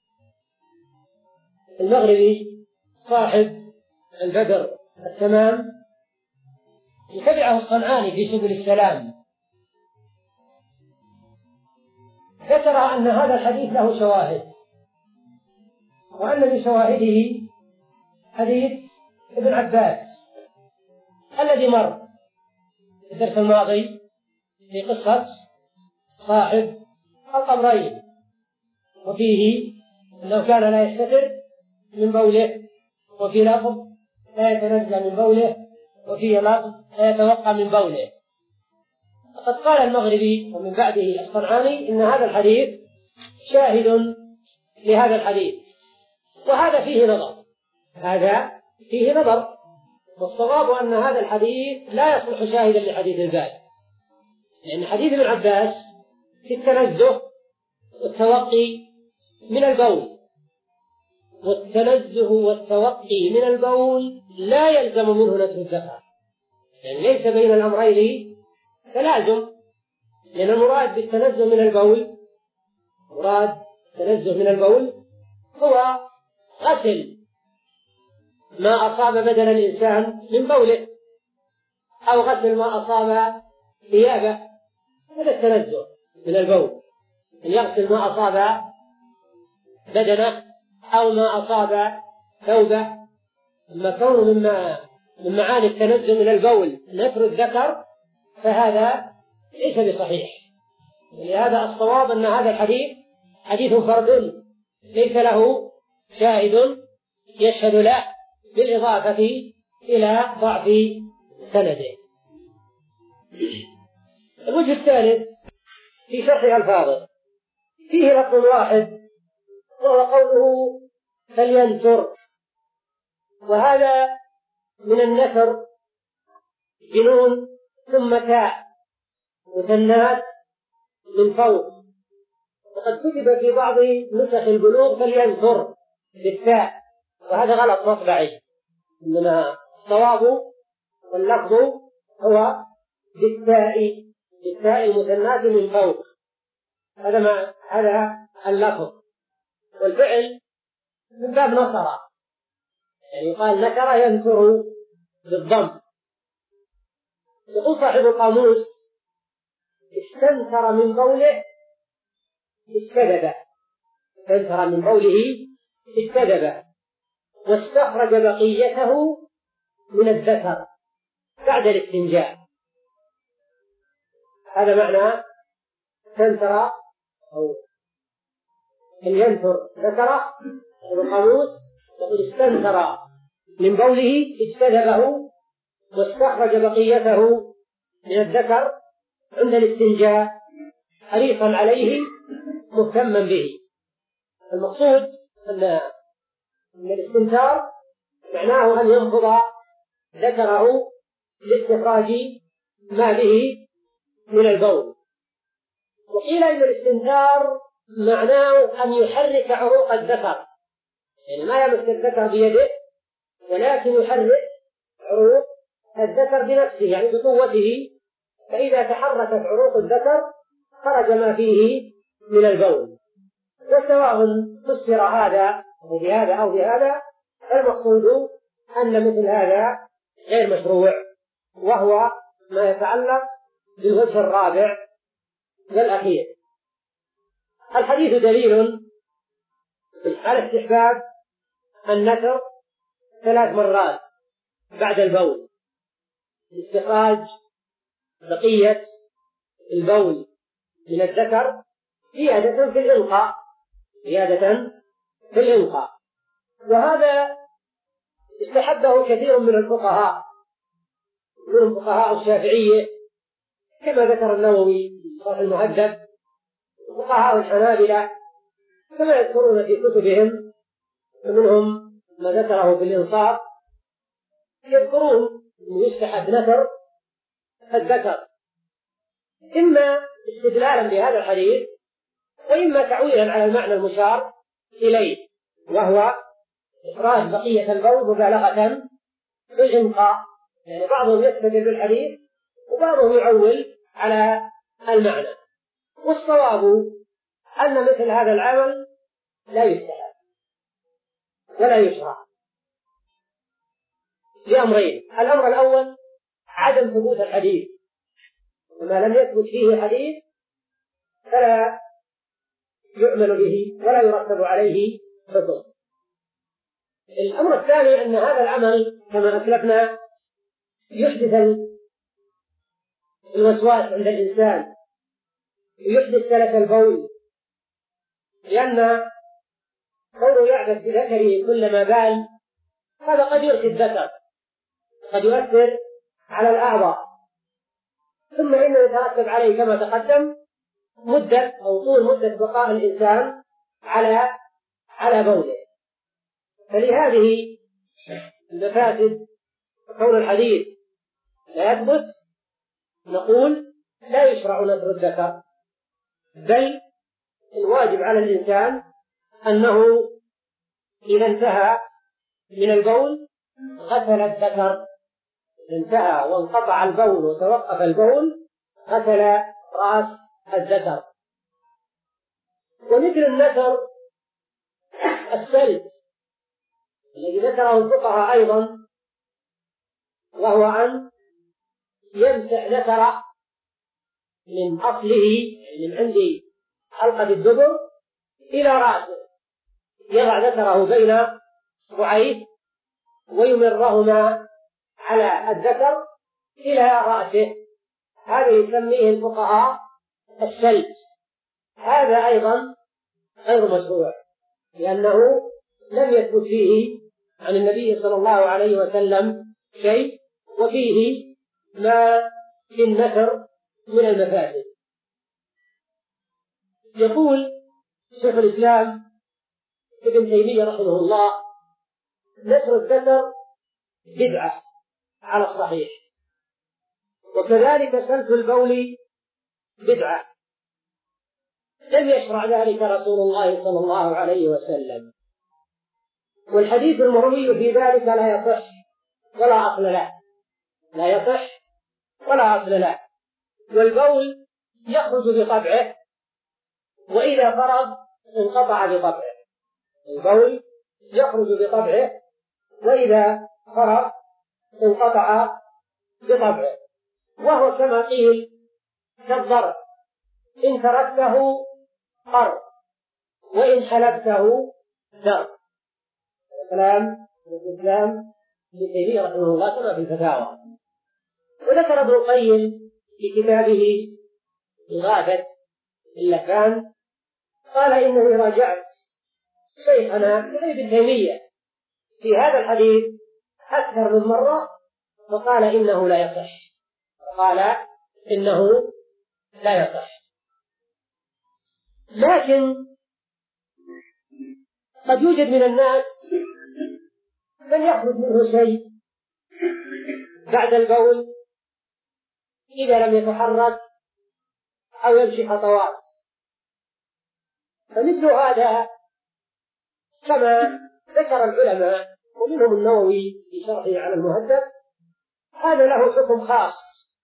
المغربي صاحب البدر التمام يتبعه الصنعاني في سبل السلام، ذكر أن هذا الحديث له شواهد، وأن من شواهده حديث ابن عباس الذي مر في الدرس الماضي في قصة صاحب القبرين، وفيه أنه كان لا يستتر من بوله، وفي لفظ لا يتنزل من بوله، وفي لفظ لا يتوقع من بوله. وقد قال المغربي ومن بعده الصنعاني إن هذا الحديث شاهد لهذا الحديث، وهذا فيه نظر، هذا فيه نظر، والصواب أن هذا الحديث لا يصلح شاهدا لحديث الباب، لأن حديث ابن عباس في التنزه والتوقي من البول، والتنزه والتوقي من البول لا يلزم منه نتر الذكر، يعني ليس بين الأمرين تلازم، لأن المراد بالتنزه من البول مراد التنزه من البول هو غسل ما أصاب بدن الإنسان من بوله، أو غسل ما أصاب ثيابه، هذا التنزه من البول، أن يغسل ما أصاب بدنه أو ما أصاب ثوبه. أما كونه مما من معاني التنزل من البول نثر الذكر فهذا ليس بصحيح. ولهذا الصواب أن هذا الحديث حديث فرد ليس له شاهد يشهد له بالإضافة إلى ضعف سنده. الوجه الثالث في شرح ألفاظه فيه لفظ واحد وهو قوله فلينثر، وهذا من النثر بنون ثم تاء مثنات من فوق، وقد كتب في بعض نسخ البلوغ فلينثر بالتاء، وهذا غلط مطبعي، إنما الصواب واللفظ هو بالتاء بالتاء المثنات من فوق، هذا ما هذا اللفظ. والفعل من باب نصر، يعني قال نكر ينثر بالضم. يقول صاحب القاموس استنثر من بوله استدب، استنثر من بوله استدب واستخرج بقيته من الذكر بعد الاستنجاء، هذا معنى استنثر أو أن ينثر ذكر. القاموس يقول استنثر من بوله استدبه واستخرج بقيته من الذكر عند الاستنجاء حريصا عليه مهتما به. المقصود أن الاستنثار معناه أن ينفض ذكره لاستخراج ما به من البول. وقيل إن الاستنثار معناه أن يحرك عروق الذكر، يعني ما يمسك الذكر بيده ولكن يحرك عروق الذكر بنفسه، يعني بقوته، فإذا تحركت عروق الذكر خرج ما فيه من البول. فسواء فسر هذا بهذا أو بهذا، المقصود أن مثل هذا غير مشروع، وهو ما يتعلق بالوجه الرابع والأخير. الحديث دليل على استحباب النثر ثلاث مرات بعد البول لاستخراج بقية البول من الذكر زيادة في الإنقاء زيادة في الإنقاء وهذا استحبه كثير من الفقهاء من الفقهاء الشافعية كما ذكر النووي في شرح المهذب، وفقهاء الحنابلة كما يذكرون في كتبهم، ومنهم ما ذكره في الإنصاف، يذكرون أن يستحب نثر الذكر إما استدلالا بهذا الحديث وإما تعويلا على المعنى المشار إليه، وهو إخراج بقية البول مبالغة في الإنقاء. يعني بعضهم يستدل بالحديث وبعضهم يعول على المعنى، والصواب أن مثل هذا العمل لا يستحب ولا يشرع لأمرين: الأمر الأول عدم ثبوت الحديث، وما لم يثبت فيه حديث فلا يعمل به ولا يرتب عليه حكم. الأمر الثاني أن هذا العمل كما أسلفنا يحدث الوسواس عند الإنسان ويحدث سلس البول، لأن كونه يعبث بذكره كلما بال هذا قد يرخي الذكر، قد يؤثر على الأعضاء، ثم إنه يترتب عليه كما تقدم مدة أو طول مدة بقاء الإنسان على على بوله. فلهذه المفاسد كون الحديث لا يثبت نقول لا يشرع نثر الذكر، بل الواجب على الإنسان أنه إذا انتهى من البول غسل الذكر، انتهى وانقطع البول وتوقف البول غسل رأس الذكر. ومثل النثر السلت الذي ذكره الفقهاء أيضا، وهو أن يمسح ذكر من أصله من عند حلقة الدبر إلى رأسه، يضع ذكره بين اصبعيه ويمرهما على الذكر إلى رأسه، هذا يسميه الفقهاء السلج. هذا أيضا غير مشروع، لأنه لم يثبت فيه عن النبي صلى الله عليه وسلم شيء، وفيه ما في النثر من المفاسد. يقول شيخ الإسلام ابن تيمية رحمه الله: نثر الذكر بدعة على الصحيح، وكذلك سلف البول بدعة، لم يشرع ذلك رسول الله صلى الله عليه وسلم، والحديث المروي في ذلك لا يصح ولا أصل له، لا يصح ولا أصل له. والبول يخرج بطبعه، وإذا فرغ انقطع بطبعه. البول يخرج بطبعه، وإذا فرغ انقطع بطبعه، وهو كما قيل كالضرب: إن تركته قر، وإن حلبته در. كلام الإسلام ابن تيمية رحمه الله كما في الفتاوى. وذكر ابن القيم في كتابه إغاثة اللفان قال: إنني راجعت شيخنا ابن تيمية في هذا الحديث أكثر من مرة، فقال إنه لا يصح، قال إنه لا يصح. لكن قد يوجد من الناس من يخرج منه شيء بعد البول إذا لم يتحرك أو يمشي خطوات، فمثل هذا كما ذكر العلماء ومنهم النووي في شرحه على المهذب، هذا له حكم خاص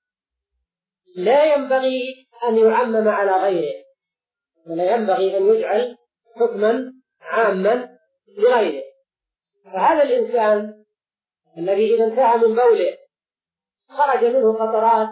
لا ينبغي أن يعمم على غيره، ولا ينبغي أن يجعل حكما عاما لغيره. فهذا الإنسان الذي إذا انتهى من بوله خرج منه قطرات،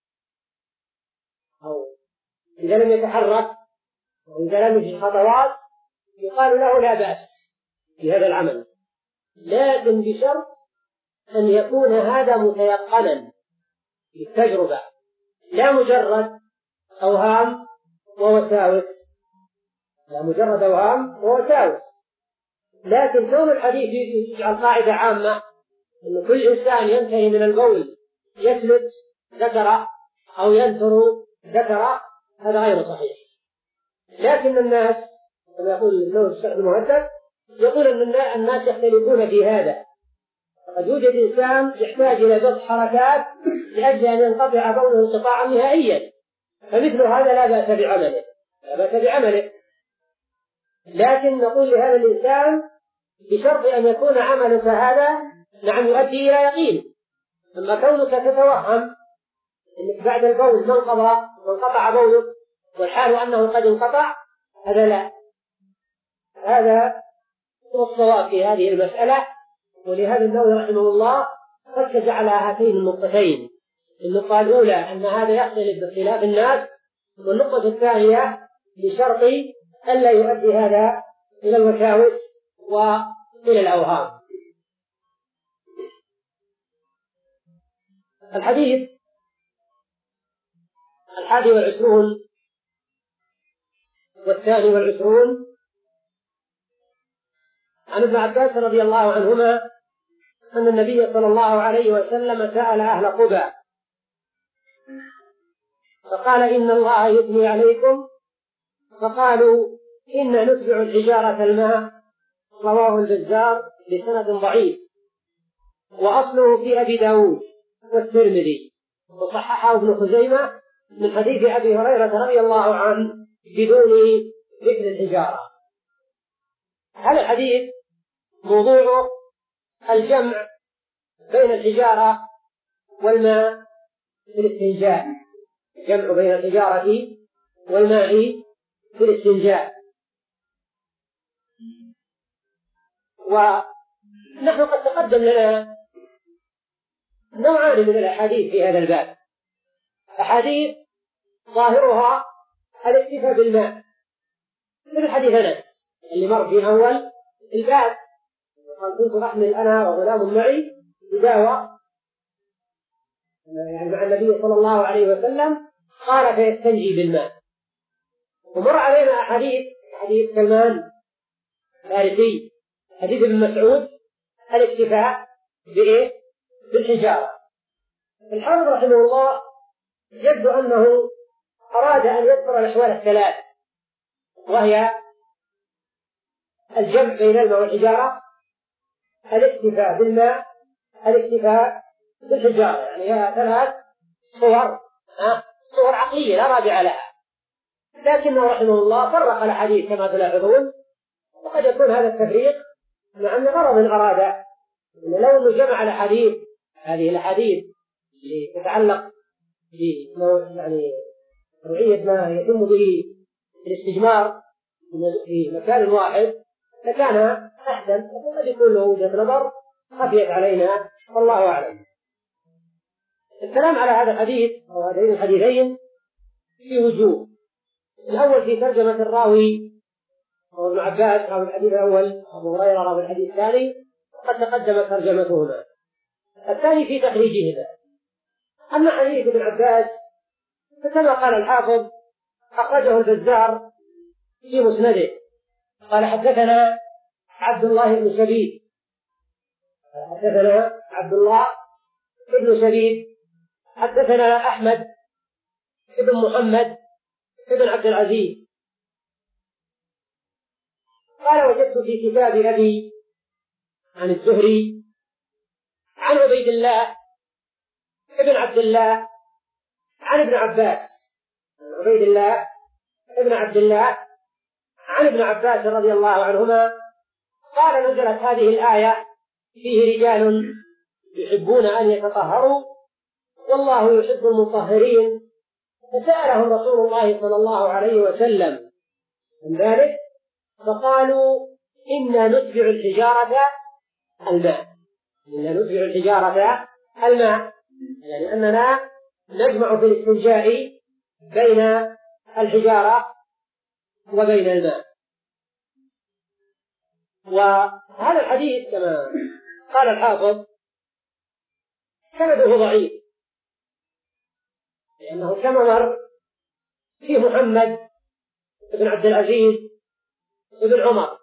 أو إذا لم يتحرك وإذا لم يجد خطوات، يقال له لا بأس في هذا العمل، لكن بشرط أن يكون هذا متيقنا بالتجربة، لا مجرد أوهام ووساوس، لا مجرد أوهام ووساوس. لكن كون الحديث يجعل قاعدة عامة أن كل إنسان ينتهي من البول يسلك ذكر أو ينثر ذكر، هذا غير صحيح. لكن الناس كما يقول النووي في الشرح المهذب يقول أن الناس يختلفون في هذا، قد يوجد إنسان يحتاج إلى بضع حركات لأجل أن ينقطع بوله انقطاعا نهائيا، فمثل هذا لا بأس بعمله، لا بأس بعمله. لكن نقول لهذا الإنسان بشرط أن يكون عملك هذا نعم يؤدي إلى يقين. أما كونك تتوهم أنك بعد البول منقضى وانقطع بولك والحال أنه قد انقطع، هذا لا، هذا هو الصواب في هذه المسألة. ولهذا النووي رحمه الله ركز على هاتين النقطتين: النقطة الأولى أن هذا يختلف باختلاف الناس، والنقطة الثانية بشرط ألا يؤدي هذا إلى الوساوس وإلى الأوهام. الحديث الحادي والعشرون والثاني والعشرون عن ابن عباس رضي الله عنهما أن النبي صلى الله عليه وسلم سأل أهل قبى فقال: إن الله يثني عليكم، فقالوا: إنا نتبع الحجارة الماء. رواه البزار بسند ضعيف، وأصله في أبي داود والترمذي، وصححه ابن خزيمة من حديث أبي هريرة رضي الله عنه بدون ذكر الحجارة. هذا الحديث موضوع الجمع بين الحجارة والماء في الاستنجاء، جمع بين الحجارة والماء في الاستنجاء. ونحن قد تقدم لنا نوعان من الأحاديث في هذا الباب، أحاديث ظاهرها الاكتفاء بالماء، مثل حديث أنس اللي مر في أول الباب: قال: كنت أحمل أنا وغلام معي بداوة يعني مع النبي صلى الله عليه وسلم قال فيستنجي بالماء. ومر علينا أحاديث، حديث سلمان الفارسي، حديث ابن مسعود، الاكتفاء بإيه؟ بالحجارة. الحافظ رحمه الله يبدو أنه أراد أن يذكر الأحوال الثلاث، وهي الجمع بين الماء والحجارة، الاكتفاء بالماء، الاكتفاء بالحجارة، يعني هي ثلاث صور صور عقلية لا رابع لها. لكنه رحمه الله فرق الحديث كما تلاحظون، وقد يكون هذا التفريق مع أن غرض أراد إن لو أنه جمع الحديث، هذه الأحاديث اللي تتعلق يعني نوعية ما يتم به الاستجمار في مكان واحد لكان أحسن، وقد يكون له وجهة نظر خفيت علينا والله أعلم. الكلام على هذا الحديث أو هذين الحديثين في وجوه. الأول في ترجمة الراوي هو ابن عباس راوي الحديث الأول، أبو هريرة راوي الحديث الثاني، وقد تقدمت ترجمتهما. الثاني في تخريجهما. أما حديث ابن عباس فكما قال الحافظ أخرجه البزار في مسنده، قال حدثنا عبد الله بن شبيب، حدثنا عبد الله بن شبيب حدثنا أحمد بن محمد بن عبد العزيز قال وجدت في كتاب أبي عن الزهري عن عبيد الله ابن عبد الله عن ابن عباس، عبيد الله ابن عبد الله عن ابن عباس رضي الله عنهما قال نزلت هذه الآية فيه رجال يحبون أن يتطهروا والله يحب المطهرين، فسألهم رسول الله صلى الله عليه وسلم عن ذلك فقالوا إنا نتبع الحجارة الماء، إنا نتبع الحجارة الماء، يعني أننا نجمع في الاستنجاء بين الحجارة وبين الماء. وهذا الحديث كما قال الحافظ سنده ضعيف، لأنه كما مر في محمد بن عبد العزيز بن عمر،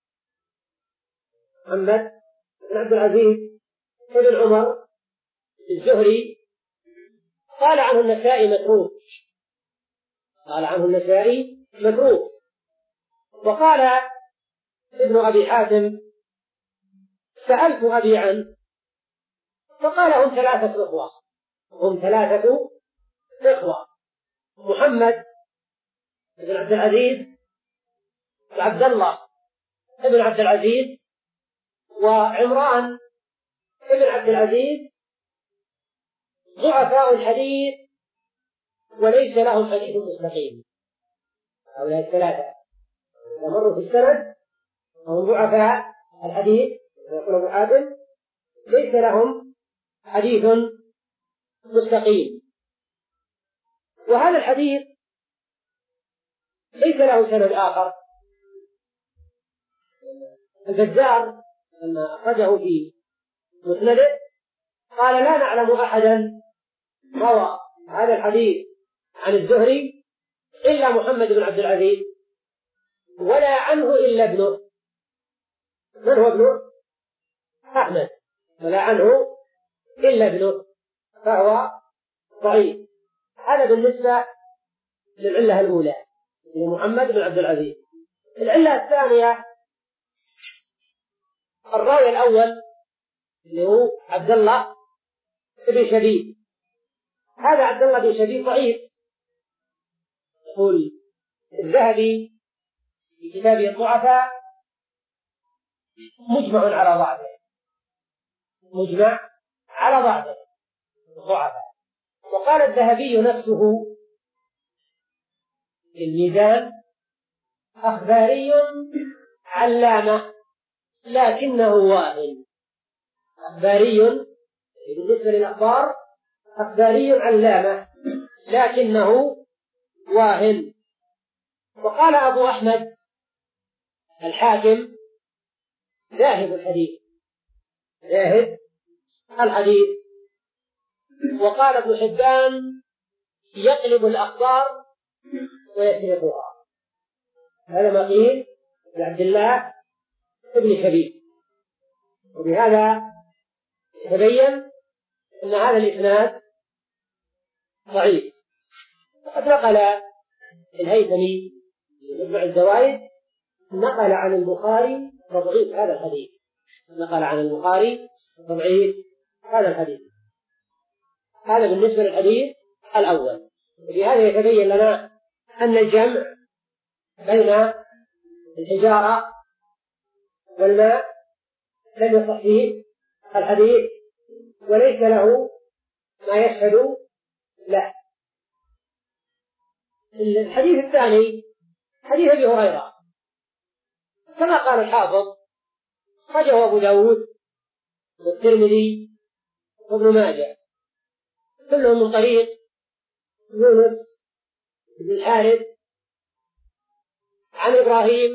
محمد بن عبد العزيز بن عمر الزهري قال عنه النسائي متروك، قال عنه النسائي متروك. وقال ابن أبي حاتم سألت أبي عنه فقال هم ثلاثة إخوة، هم ثلاثة إخوة، محمد بن عبد العزيز وعبد الله بن عبد العزيز وعمران بن عبد العزيز، ضعفاء الحديث وليس لهم حديث مستقيم. هؤلاء الثلاثة إذا مروا في السند هم ضعفاء الحديث، يقول أبو حاتم ليس لهم حديث مستقيم. وهذا الحديث ليس له سند آخر. البزار لما أخرجه في مسنده قال لا نعلم أحدا روى هذا الحديث عن الزهري إلا محمد بن عبد العزيز، ولا عنه إلا ابنه. من هو ابنه؟ أحمد، ولا عنه إلا ابنه، فهو ضعيف. هذا بالنسبة للعلة الأولى لمحمد بن عبد العزيز. العلة الثانية الراوي الأول اللي هو عبد الله بن شبيب، هذا عبد الله بن شبيب ضعيف. يقول الذهبي في كتابه الضعفاء مجمع على ضعفه، مجمع على ضعفه الضعفاء. وقال الذهبي نفسه في الميزان أخباري علامة لكنه واهن، أخباري بالنسبة للأخبار أخباري علامة لكنه واهن. وقال أبو أحمد الحاكم ذاهب الحديث، ذاهب الحديث. وقال ابن حبان يقلب الأخبار ويسرقها. هذا ما قيل لعبد الله ابن شبيب. وبهذا يتبين أن هذا الإسناد ضعيف. وقد نقل الهيثمي في مجمع الزوائد نقل عن البخاري تضعيف هذا الحديث، نقل عن البخاري تضعيف هذا الحديث. هذا بالنسبة للحديث الأول. وبهذا يتبين لنا أن الجمع بين الحجارة والماء لم يصح فيه الحديث، وليس له ما يشهد له. الحديث الثاني حديث أبي هريرة، كما قال الحافظ خرجه أبو داود والترمذي وابن ماجه كلهم من طريق يونس بن الحارث عن إبراهيم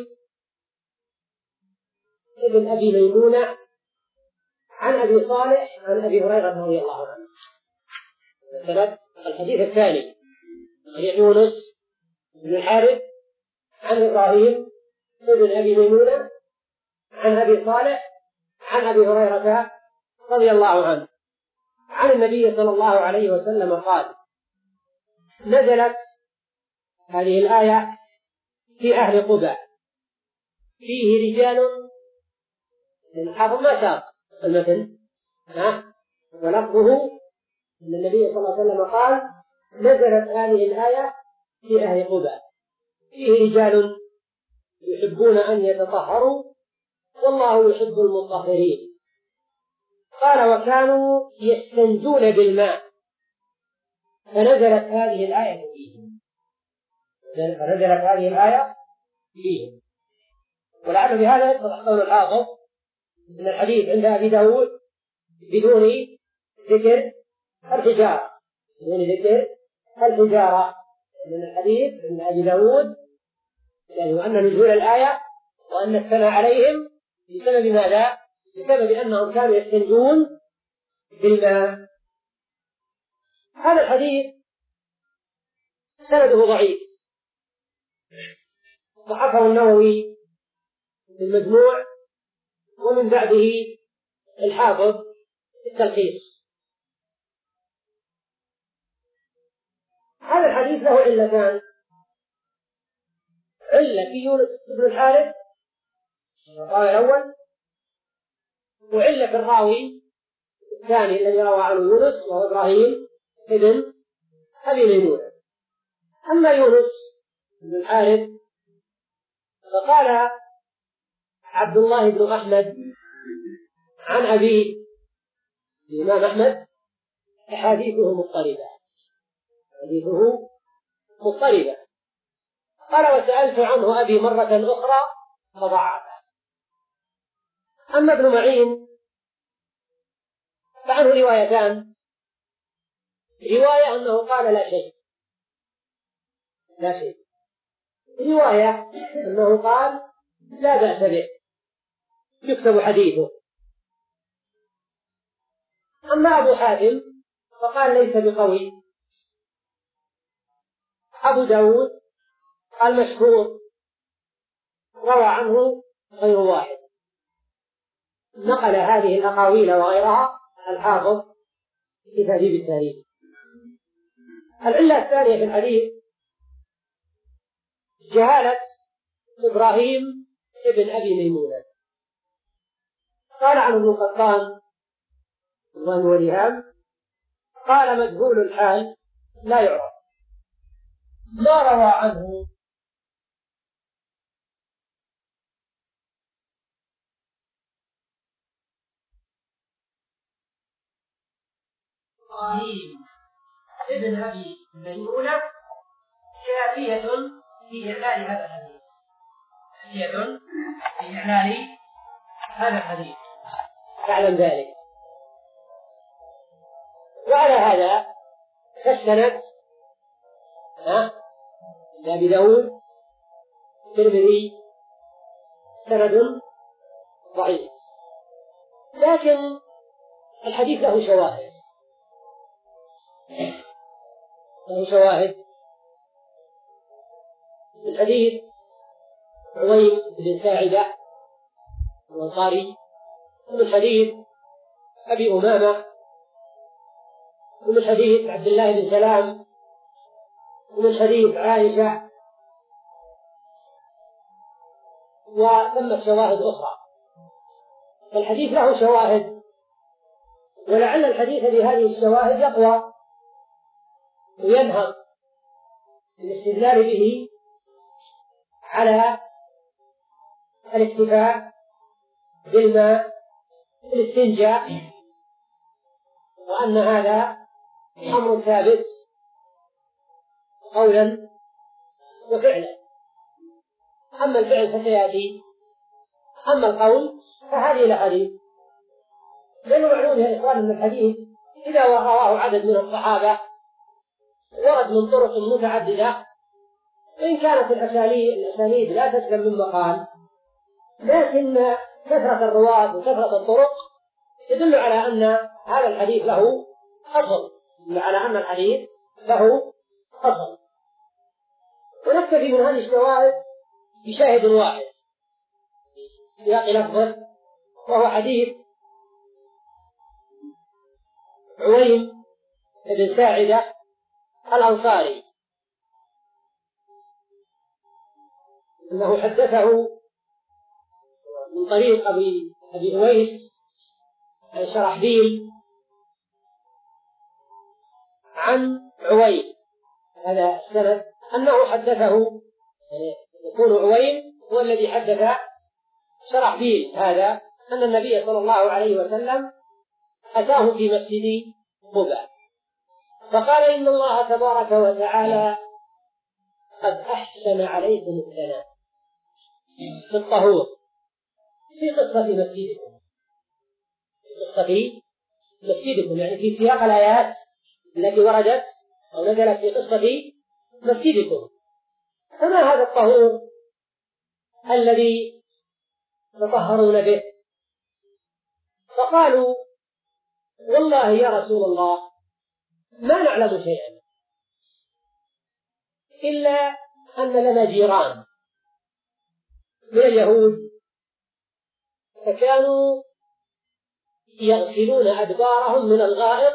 ابن أبي ميمونة عن أبي صالح عن أبي هريرة رضي الله عنه. مثلا الحديث الثاني طريق يونس بن الحارث عن إبراهيم ابن أبي ميمونة عن أبي صالح عن أبي هريرة رضي الله عنه عن النبي صلى الله عليه وسلم قال: نزلت هذه الآية في أهل قباء فيه رجال. الحافظ ما ساق المتن ها ولفظه أن النبي صلى الله عليه وسلم قال: نزلت هذه الآية في أهل قباء فيه رجال يحبون أن يتطهروا والله يحب المطهرين. قال: وكانوا يستنجون بالماء فنزلت هذه الآية فيهم. فنزلت هذه الآية فيهم. ولعل بهذا يتضح قول الحافظ أن الحديث عند أبي داود بدون ذكر الحجارة، بدون ذكر الحجارة، لأن الحديث عند أبي داود يعني أن نزول الآية وأن الثناء عليهم بسبب ماذا؟ بسبب أنهم كانوا يستنجون بالماء. هذا الحديث سنده ضعيف، ضعفه النووي في المجموع ومن بعده الحافظ في التلخيص. هذا الحديث له علتان: علة في يونس بن الحارث الراوي الأول، وعلة في الراوي الثاني الذي روى عنه يونس وهو إبراهيم ابن أبي ميمونة. أما يونس بن الحارث فقال عبد الله بن أحمد عن أبيه الإمام أحمد: أحاديثه مضطربة، حديثه مضطربة. قال: وسألت عنه أبي مرة أخرى فضعفه. أما ابن معين فعنه روايتان: رواية أنه قال لا شيء لا شيء رواية أنه قال لا بأس به يكتب حديثه. أما أبو حاتم فقال ليس بقوي. أبو داود قال مشهور، روى عنه غير واحد. نقل هذه الأقاويل وغيرها الحافظ في تهذيب التاريخ. العلة الثانية في الحديث جهالة إبراهيم ابن أبي ميمونة. قال عنه ابن قطان الله ولهام قال: مجهول الحال لا يعرف. ما روى عنه إبراهيم ابن أبي ميمونة كافية في إعلان هذا الحديث، كافية في إعلان هذا الحديث، تعلم ذلك. وعلى هذا فالسند لأبي داود الترمذي سند ضعيف، لكن الحديث له شواهد. له شواهد من حديث عويم بن ساعدة الأنصاري، ومن حديث أبي أمامة، ومن حديث عبد الله بن سلام، ومن حديث عائشة، وثمة شواهد أخرى. فالحديث له شواهد، ولعل الحديث بهذه الشواهد يقوى وينهض بالاستدلال به على الاكتفاء بالماء في الاستنجاء، وأن هذا أمر ثابت قولا وفعلا. أما الفعل فسيأتي، أما القول فهذه الأحاديث. لأنه معلوم يا إخوان أن الحديث إذا رواه عدد من الصحابة ورد من طرق متعددة، وإن كانت الأسانيد لا تسلم من مقال، لكن كثرة الرواة وكثرة الطرق يدل على أن هذا الحديث له أصل، يدل على أن الحديث له أصل. ونكتفي من هذه الشواهد بشاهد واحد سياق لفظه، وهو حديث عويم بن ساعدة الأنصاري أنه حدثه من طريق أبي أبي أويس عن شرحبيل عن عويم، هذا السند، أنه حدثه، يعني يكون عويم هو الذي حدث شرحبيل هذا أن النبي صلى الله عليه وسلم أتاه في مسجد قباء فقال: إن الله تبارك وتعالى قد أحسن عليكم الثناء في الطهور في قصة مسجدكم، في قصة مسجدكم، يعني في سياق الآيات التي وردت أو نزلت في قصة مسجدكم. فما هذا الطهور الذي تطهرون به؟ فقالوا: والله يا رسول الله ما نعلم شيئا إلا أن لنا جيران من اليهود فكانوا يغسلون أدبارهم من الغائط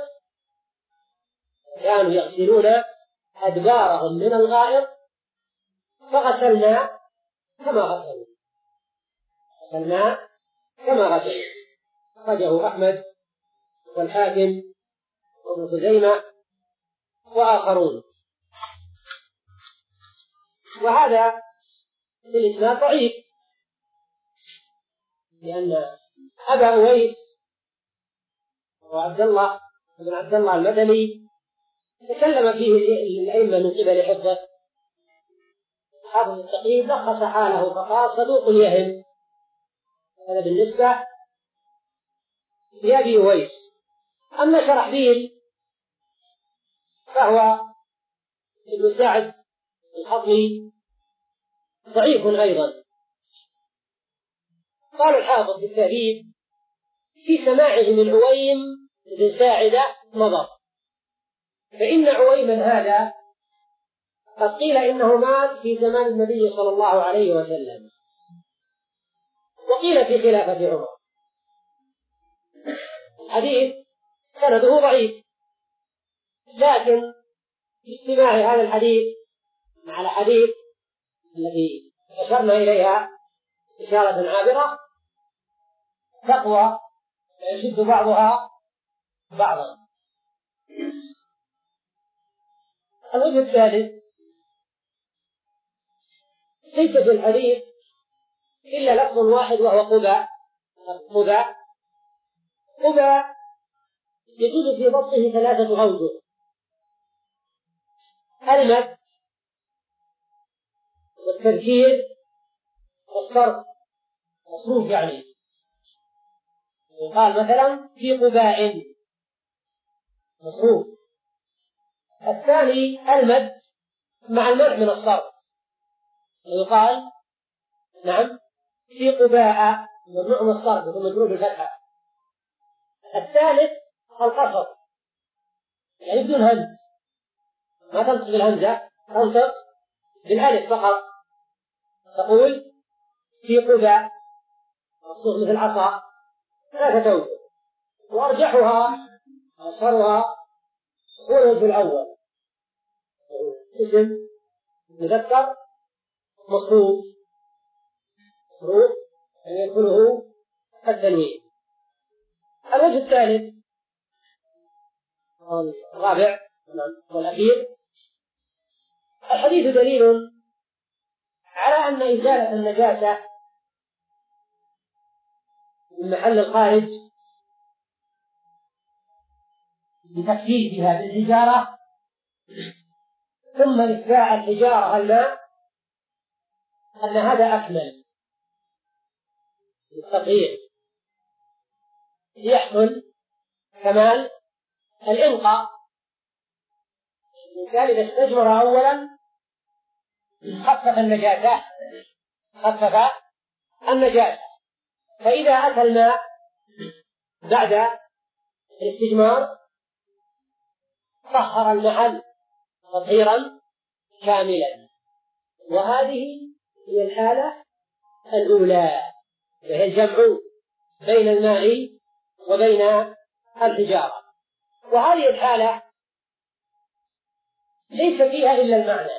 كانوا يغسلون أدبارهم من الغائط فغسلنا كما غسلوا غسلنا كما غسلوا أخرجه أحمد والحاكم وابن خزيمة وآخرون. وهذا الإسناد ضعيف، لأن أبا أويس وعبد الله بن عبد الله المدني تكلم فيه الأئمة من قبل حفظه. حافظ التقريب لخص حاله فقال: صدوق يهم. هذا بالنسبة لأبي أويس. أما شرحبيل فهو ابن سعد الحضري ضعيف أيضا. قال الحافظ في التهذيب: في سماعه من عويم بن ساعدة نظر، فإن عويما هذا قد قيل إنه مات في زمان النبي صلى الله عليه وسلم، وقيل في خلافة عمر. الحديث سنده ضعيف، لكن باجتماع هذا الحديث مع الحديث التي أشرنا إليها إشارة عابرة تقوى ويشد بعضها بعضا. الوجه الثالث: ليس في الحديث إلا لفظ واحد وهو قباء. قباء قباء يجوز في ضبطه ثلاثة أوجه: المد والتذكير والصرف، مصروف يعني. يقال مثلا في قباء مصروف. الثاني المد مع المنع من الصرف، يقال نعم في قباء ممنوع من الصرف ومجرور بالفتحة. الثالث القصر، يعني بدون همز، ما تنطق بالهمزة، تنطق بالألف فقط. تقول في قبى مقصود مثل العصا ثلاثة أوجه، وأرجحها أشهرها هو الوجه الأول، اسم مذكر مصروف، مصروف يعني يدخله التنوين. الوجه الثالث الرابع والأخير: الحديث دليل على أن إزالة النجاسة من محل الخارج بتخفيفها بالحجارة ثم إتباع الحجارة الماء، أن هذا أكمل للتطهير، يحصل كمال الإنقاء. الإنسان إذا استجمر أولا خفف النجاسة خفف النجاسة فإذا أتى الماء بعد الاستجمار طهر المحل تطهيرا كاملا. وهذه هي الحالة الأولى، وهي الجمع بين الماء وبين الحجارة. وهذه الحالة ليس فيها إلا المعنى،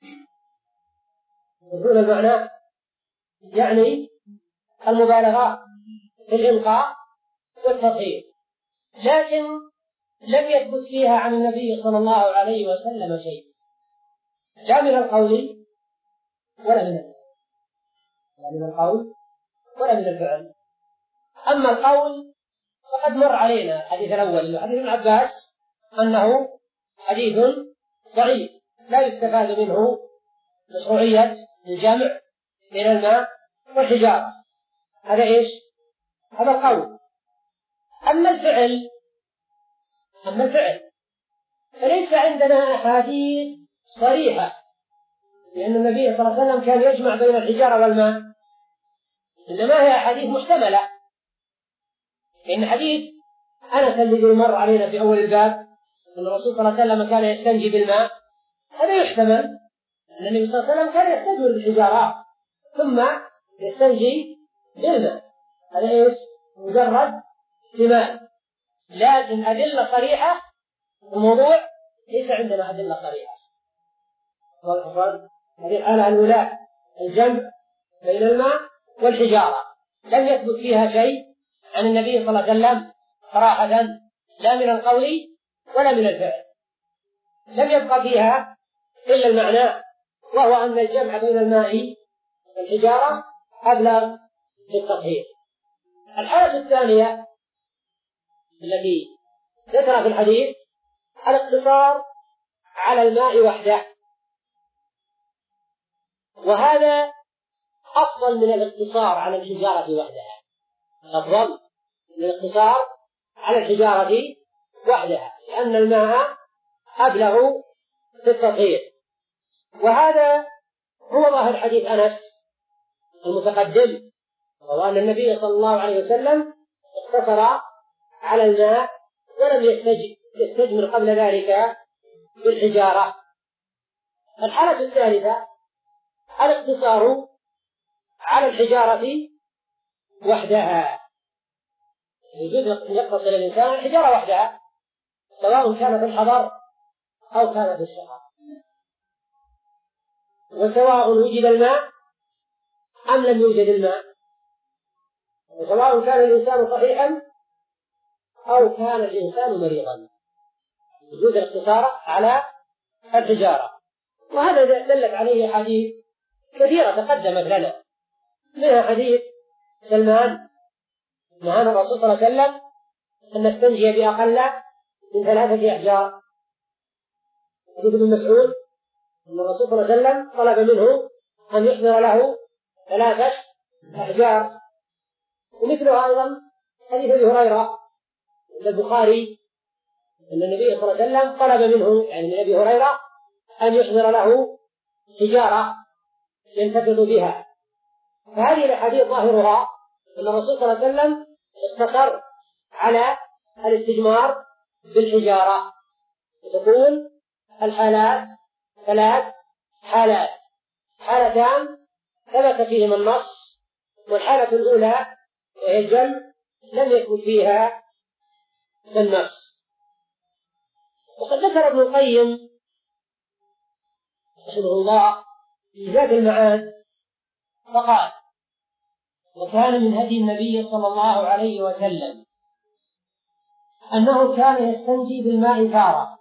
يقول المعنى يعني المبالغة في الإنقاء والتطهير، لكن لم يثبت فيها عن النبي صلى الله عليه وسلم شيء، لا من القول ولا من الفعل، لا من القول ولا من الفعل. أما القول فقد مر علينا الحديث الأول، حديث ابن عباس، أنه حديث ضعيف لا يستفاد منه مشروعية الجمع بين الماء والحجارة. هذا إيش؟ هذا القول. أما الفعل أما الفعل فليس عندنا أحاديث صريحة، لأن النبي صلى الله عليه وسلم كان يجمع بين الحجارة والماء، إنما هي أحاديث محتملة. إن حديث أنس الذي مر علينا في أول الباب أن الرسول صلى الله عليه وسلم كان يستنجي بالماء، هذا يحتمل أن النبي صلى الله عليه وسلم كان يستجمر بالحجارات ثم يستنجي بالماء، هذا إيش؟ مجرد احتمال. لكن أدلة صريحة الموضوع ليس عندنا أدلة صريحة. هذه الحالة الأولى الجمع بين الماء والحجارة لم يثبت فيها شيء عن النبي صلى الله عليه وسلم صراحة، لا من القول ولا من الفعل. لم يبقى فيها إلا المعنى، وهو أن الجمع بين الماء والحجارة أبلغ في التطهير. الحالة الثانية التي ذكرها في الحديث الاقتصار على الماء وحده، وهذا أفضل من الاقتصار على الحجارة وحدها، أفضل من الاقتصار على الحجارة وحدها، لأن الماء أبلغ في التطهير. وهذا هو ظاهر حديث أنس المتقدم، وهو أن النبي صلى الله عليه وسلم اقتصر على الماء ولم يستجمر قبل ذلك بالحجارة. الحالة الثالثة الاقتصار على الحجارة وحدها، يجوز أن يقتصر الإنسان على الحجارة وحدها سواء كان في الحضر أو كان في السفر، وسواء وجد الماء أم لم يوجد الماء، وسواء كان الإنسان صحيحا أو كان الإنسان مريضا، يجوز الاقتصار على الحجارة. وهذا دلت عليه حديث كثيرة تقدمت لنا، منها حديث سلمان نهانا الرسول صلى الله عليه وسلم أن نستنجي بأقل من ثلاثة أحجار. حديث ابن مسعود أن الرسول صلى الله عليه وسلم طلب منه أن يحضر له ثلاثة أحجار. ومثله أيضا حديث أبي هريرة عند البخاري أن النبي صلى الله عليه وسلم طلب منه يعني من أبي هريرة أن يحضر له حجارة ينتفض بها. فهذه الأحاديث ظاهرها أن الرسول صلى الله عليه وسلم اقتصر على الاستجمار بالحجارة، وتكون الحالات ثلاث حالات: حالتان ثبت فيهما النص، والحالة الأولى وهي الجمع لم يثبت فيها النص. وقد ذكر ابن القيم رحمه الله في زاد المعاد فقال: وكان من هدي النبي صلى الله عليه وسلم أنه كان يستنجي بالماء تارة،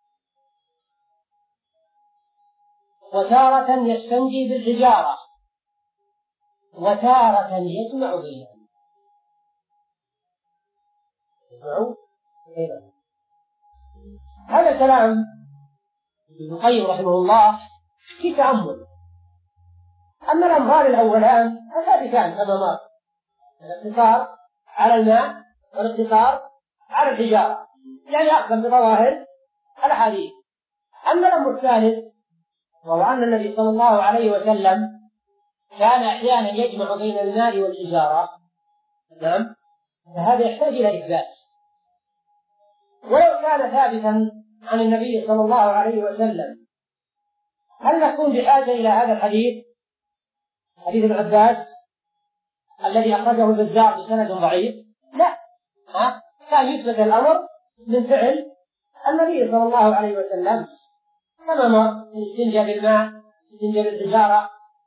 وتارة يستنجي بالحجارة، وتارة يجمع بينهم. هذا الكلام ابن القيم رحمه الله في تأمل. أما الأمران الأولان فثابتان كما مر: الاقتصار على الماء والاقتصار على الحجارة، يعني أخذا بظواهر الأحاديث. أما الأمر الثالث وهو أن النبي صلى الله عليه وسلم كان أحيانا يجمع بين الماء والحجارة، نعم، فهذا يحتاج إلى إثبات. ولو كان ثابتا عن النبي صلى الله عليه وسلم هل نكون بحاجة إلى هذا الحديث، حديث ابن عباس الذي أخرجه البزار بسند ضعيف؟ لا، ها؟ كان يثبت الأمر من فعل النبي صلى الله عليه وسلم، كما مر الاستنجاء بالماء، الاستنجاء بالحجارة.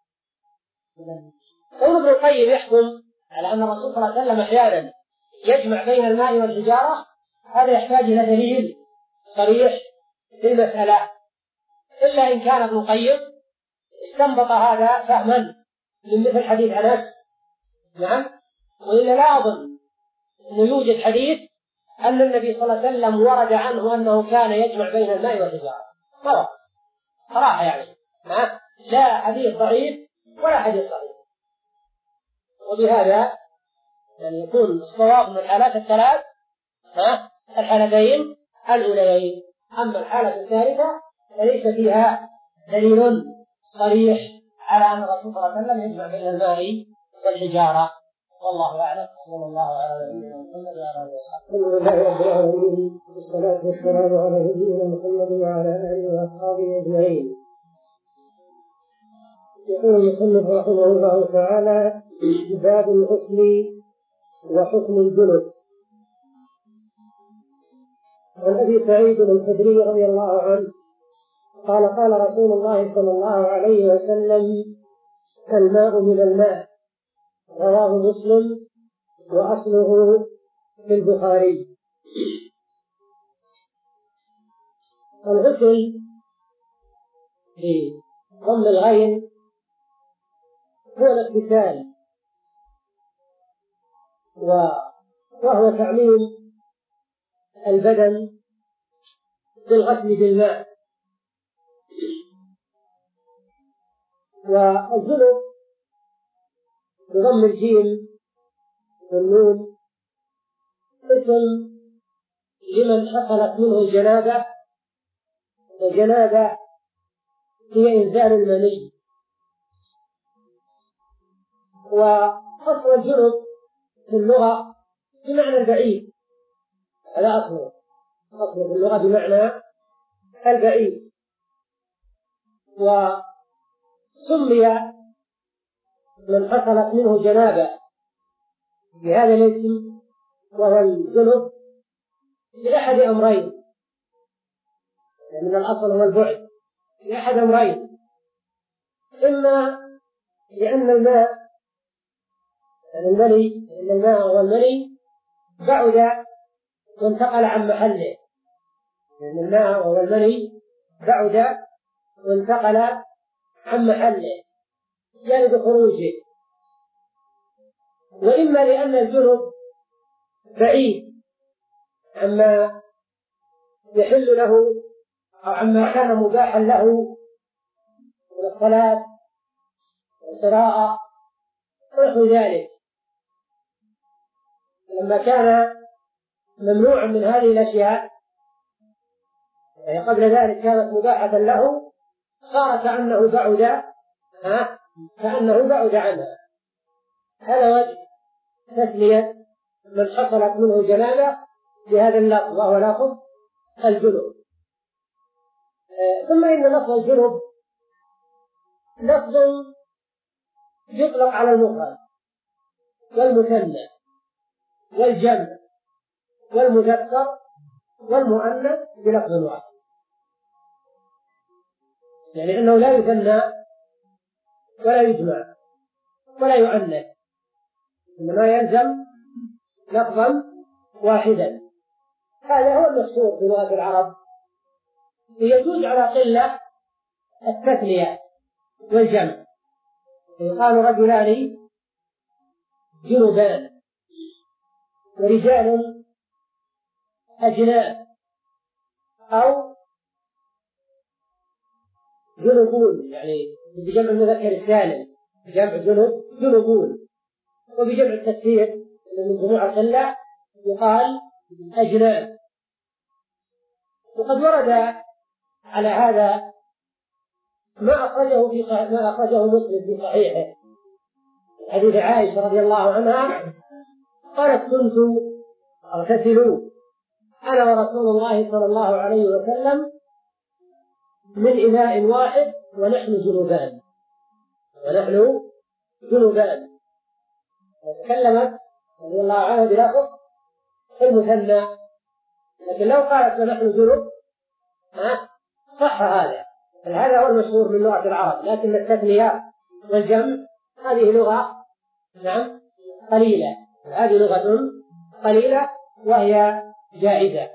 ابن القيم يحكم على أن الرسول صلى الله عليه وسلم أحيانا يجمع بين الماء والحجارة، هذا يحتاج إلى دليل صريح في المسألة، إلا إن كان ابن القيم استنبط هذا فهما من مثل حديث أنس، نعم، وإلا لا أظن أنه يوجد حديث أن النبي صلى الله عليه وسلم ورد عنه أنه كان يجمع بين الماء والحجارة، مرة صراحة يعني ما لا حديث ضعيف ولا حديث صحيح. وبهذا يعني يكون الصواب من الحالات الثلاث ها الحالتين الأوليين. أما الحالة الثالثة فليس فيها دليل صريح على أن الرسول صلى الله عليه وسلم يجمع بين الماء والحجارة، والله أعلم. صلى الله على نبينا محمد وعلى آله وصحبه. الحمد لله رب العالمين، والصلاة والسلام على نبينا محمد وعلى آله وأصحابه أجمعين. يقول المصنف رحمه الله تعالى: باب الغسل وحكم الجنب. عن أبي سعيد الخدري رضي الله عنه قال: قال رسول الله صلى الله عليه وسلم: الماء من الماء. رواه مسلم وأصله في البخاري. الغسل بضم الغين هو الاغتسال، وهو تعميم البدن بالغسل بالماء. والجنب بضم الجيم والنون اسم لمن حصلت منه الجنابة، والجنابة هي إنزال المني. وأصل الجنب في اللغة بمعنى البعيد، هذا أصله أصله في اللغة بمعنى البعيد. وسمي من حصلت منه جنابة بهذا الاسم وهو الجنب لأحد أمرين، يعني من الأصل هو البعد، لأحد أمرين: إما لأن الماء يعني المني لأن الماء هو المني بعد وانتقل عن محله، لأن الماء هو المني بعد وانتقل عن محله يعني بخروجه. وإما لأن الجنب بعيد عما يحل له أو عما كان مباحا له من الصلاة والقراءة ونحو ذلك، لما كان ممنوعا من هذه الأشياء يعني قبل ذلك كانت مباحة له، صار كأنه بعد ها كأنه بعد عنها. هذا وجه تسمية من حصلت منه جنابة بهذا اللفظ، وهو لفظ الجنب. ثم إن لفظ الجنب لفظ يطلق على المفرد والمثنى والجمع والمذكر والمؤنث بلفظ واحد، يعني أنه لا يثنى ولا يجمع ولا يؤنث، إنما يلزم لفظا واحدا. هذا هو المشهور في لغة العرب. يجوز على قلة التثنية والجمع، يقال رجلان جنبان ورجال أجناب أو جنبون، يعني بجمع المذكر السالم جمع جنب جنبون، وبجمع التكسير من جموع القلة يقال أجناب. وقد ورد على هذا ما أخرجه في صحيح ما أخرجه مسلم في صحيحه حديث عائشة رضي الله عنها قالت: كنت أغتسل أنا ورسول الله صلى الله عليه وسلم من إناء واحد ونحن جنبان ونحن جنبان وتكلمت رضي الله عنها بلفظ المثنى، لكن لو قالت ونحن جنب صح هذا، هذا هو المشهور من لغة العرب. لكن التثنية والجمع هذه لغة نعم قليلة، هذه لغة قليلة وهي جائزة.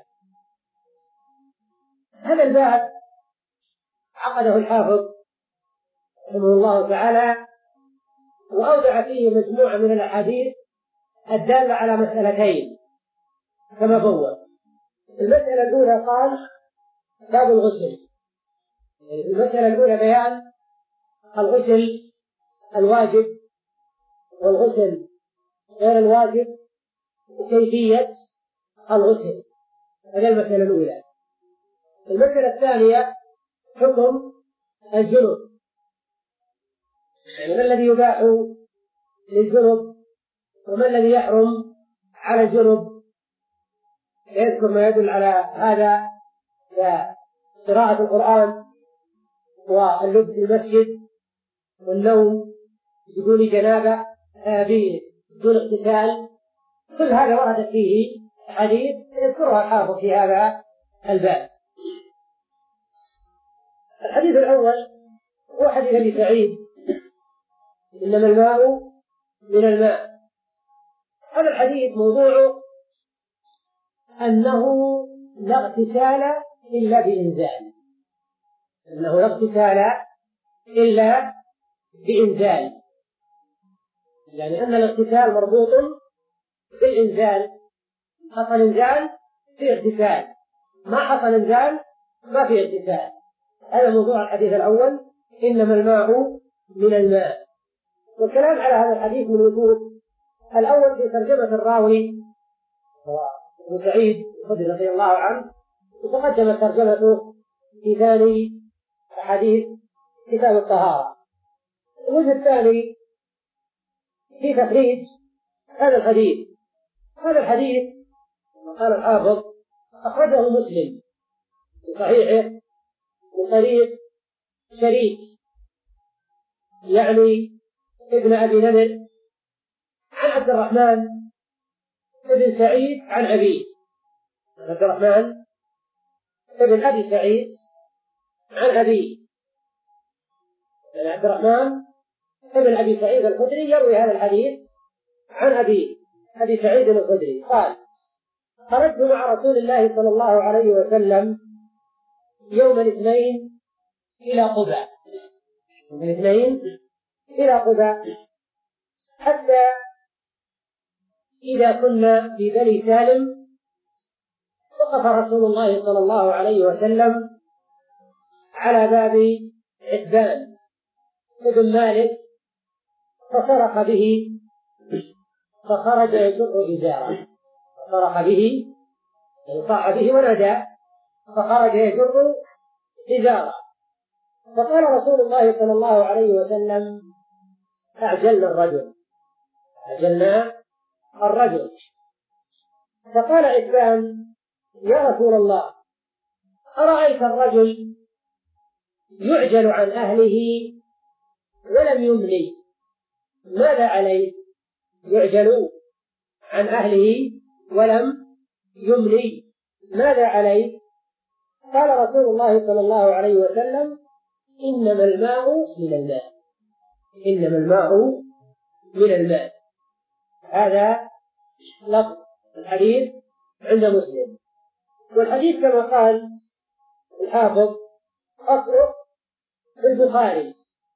هذا الباب عقده الحافظ رحمه الله تعالى وأودع فيه مجموعة من الأحاديث الدالة على مسألتين كما بوّب. المسألة الأولى قال باب الغسل، المسألة الأولى بيان الغسل الواجب والغسل غير الواجب وكيفية الغسل، هذه المسألة الأولى. المسألة الثانية حكم الجنب، يعني ما الذي يباح للجنب وما الذي يحرم على الجنب، يذكر ما يدل على هذا كقراءة القرآن واللبس في المسجد والنوم بدون جنابة بدون اغتسال، كل هذا وردت فيه حديث يذكرها الحافظ في هذا الباب. الحديث الأول هو حديث أبي سعيد: إنما الماء من الماء. هذا الحديث موضوعه أنه لا اغتسال إلا بإنزال، أنه لا اغتسال إلا بإنزال، يعني أن الاغتسال مربوط بالإنزال، حصل إنزال في اغتسال، ما حصل إنزال ما في اغتسال. هذا موضوع الحديث الأول: إنما الماء من الماء. والكلام على هذا الحديث من وجوه: الأول في ترجمة الراوي أبو سعيد الخدري رضي الله عنه، وتقدمت ترجمته في ثاني حديث كتاب الطهارة. الوجه الثاني في تخريج هذا الحديث. هذا الحديث قال الحافظ أخرجه مسلم في صحيحه من طريق شريك يعني ابن أبي نمر عن عبد الرحمن ابن سعيد عن أبيه، عبد الرحمن ابن أبي سعيد عن أبيه، يعني عبد الرحمن ابن أبي سعيد الخدري يروي هذا الحديث عن أبيه أبي سعيد الخدري قال: خرجت مع رسول الله صلى الله عليه وسلم يوم الاثنين إلى قباء، يوم الاثنين إلى قباء، حتى إذا كنا في بني سالم وقف رسول الله صلى الله عليه وسلم على باب عتبان ابن مالك فصرخ به فخرج يجر إزاره، فصرخ به يعني صاح به ونادى فخرج يجر إزاره، فقال رسول الله صلى الله عليه وسلم: أعجلنا الرجل أعجلنا الرجل. فقال عتبان: يا رسول الله، أرأيت الرجل يعجل عن أهله ولم يملي، ماذا عليه؟ يعجل عن أهله ولم يملي، ماذا عليه؟ قال رسول الله صلى الله عليه وسلم: إنما الماء من الماء، إنما الماء من الماء. هذا لفظ الحديث عند مسلم. والحديث كما قال الحافظ أصله في البخاري،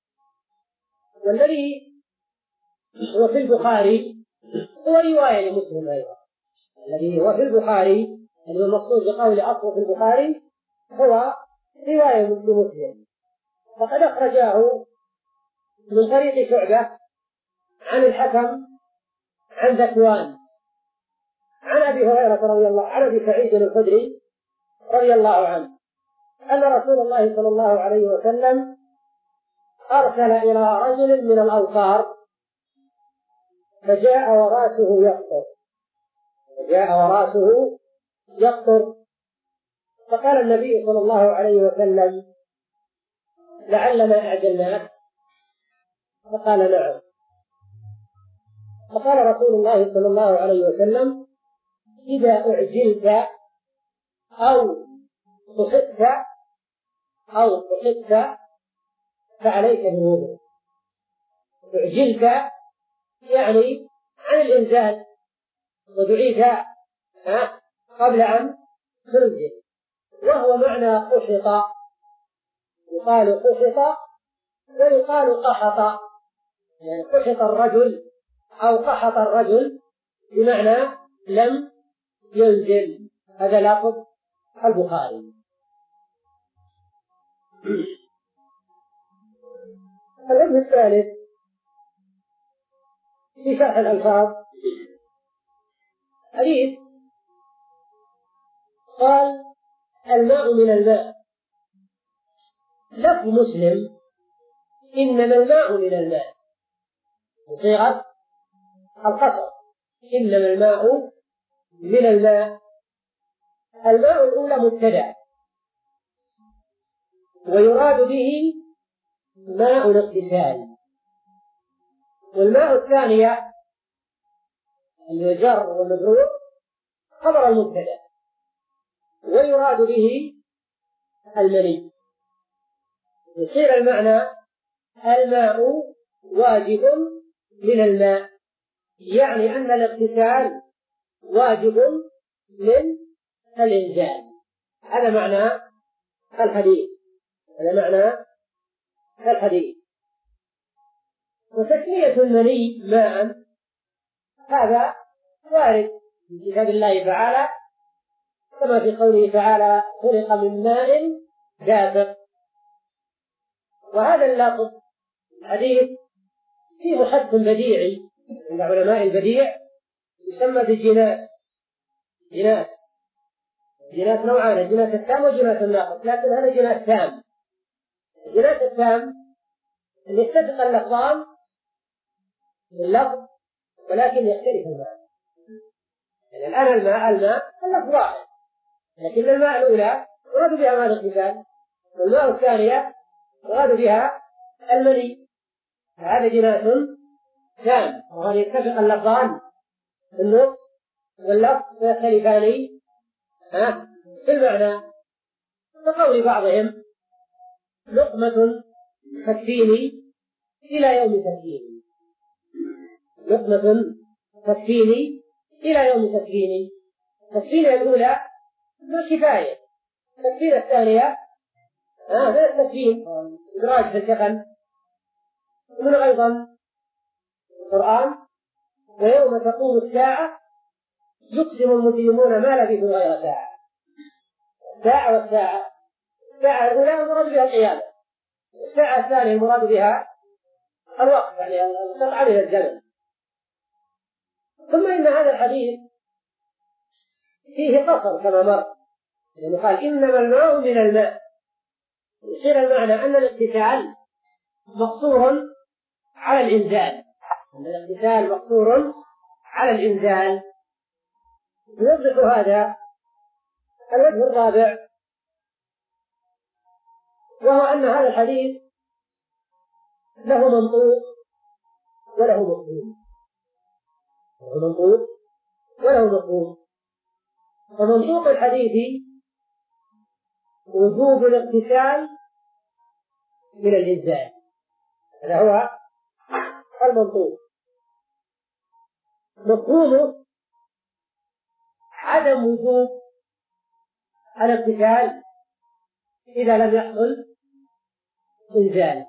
والذي هو في البخاري هو رواية لمسلم أيضا. الذي هو في البخاري الذي المقصود بقول أصله في البخاري هو رواية لمسلم، فقد أخرجاه من طريق شعبة عن الحكم عن ذكوان عن أبي هريرة رضي الله عنه، أبي سعيد الخدري رضي الله عنه، أن رسول الله صلى الله عليه وسلم أرسل إلى رجل من الأنصار فجاء وراسه يقطر فجاء وراسه يقطر فقال النبي صلى الله عليه وسلم: لعلنا أعجلناك؟ فقال: نعم. فقال رسول الله صلى الله عليه وسلم: إذا أعجلت أو قحطت أو قحطت فعليك بالوضوء. أعجلت يعني عن الإنزال، ودعيت قبل أن تنزل، وهو معنى قحط، يقال قحط ويقال قحط، يعني قحط الرجل أو قحط الرجل بمعنى لم ينزل. هذا لفظ البخاري. الوجه الثالث في شرح الألفاظ، حديث قال: الماء من الماء، لفظ مسلم: إنما الماء من الماء، بصيغة القصر، إنما الماء من الماء. الماء الأولى مبتدأ، ويراد به ماء الاغتسال، والماء الثانية الجر والمجرور خبر المبتدأ، ويراد به المني. يصير المعنى: الماء واجب من الماء، يعني أن الاغتسال واجب من الإنزال. هذا معنى الحديث هذا معنى الحديث. وتسمية المني ماء هذا وارد في كتاب الله تعالى، كما في قوله تعالى: خلق من ماء دافق. وهذا اللفظ الحديث فيه محسن بديعي عند علماء البديع، يسمى بالجناس. جناس جناس نوعان: الجناس التام والجناس الناقص، لكن هذا جناس تام. الجناس التام أن يتفق اللفظان باللفظ ولكن يختلف المعنى. يعني الآن الماء الماء اللفظ واحد، لكن الماء الأولى يراد بها ماء الاغتسال، والماء الثانية يراد بها المني، فهذا جناس تام، وهذا يتفق اللفظان في النطق واللفظ فيختلفان في المعنى. كقول بعضهم: لقمة تكفيني إلى يوم تكفيني، لقمة تكفيني إلى يوم تكفيني. تكفيني الأولى كفاية، التكفير الثانية هذا التكفين إدراج في الكفن. ومن أيضا القرآن: ويوم تقوم الساعة يقسم المجرمون ما لبثوا غير ساعة. الساعة والساعة، الساعة الأولى المراد بها القيامة، الساعة الثانية المراد بها الوقت، يعني القطعة من الزمن. ثم إن هذا الحديث فيه قصر كما مر، لأنه قال: إنما الماء من الماء، يصير المعنى أن الاغتسال مقصور على الإنزال، أن الاغتسال مقصور على الإنزال. يوضح هذا الوجه الرابع، وهو أن هذا الحديث له منطوق وله مفهوم، له منطوق وله مفهوم. فمنطوق الحديث وجوب الاغتسال من الإنزال، هذا هو المنطوق. مفهومه عدم وجوب الاغتسال إذا لم يحصل إنزال.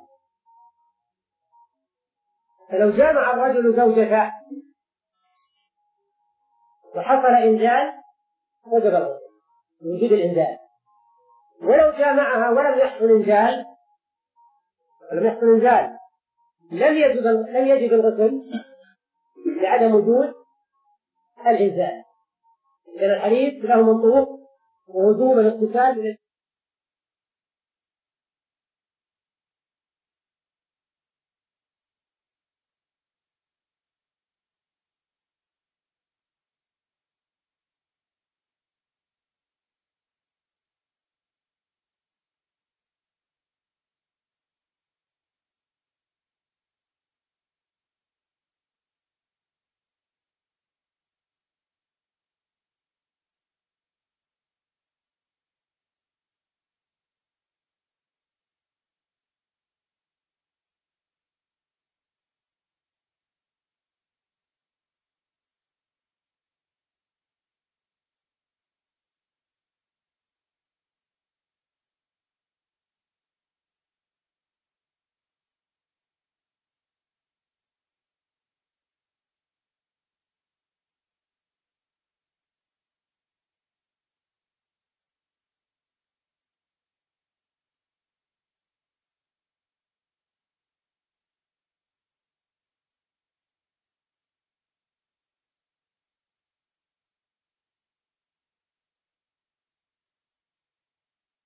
فلو جامع الرجل زوجته وحصل إنزال وجب الغسل وجود الإنزال، ولو جامعها ولم يحصل إنزال ولم يحصل إنزال لم يجب لم يجب الغسل لعدم وجود الإنزال. إذن الحديث له منطوق ووجوب الاغتسال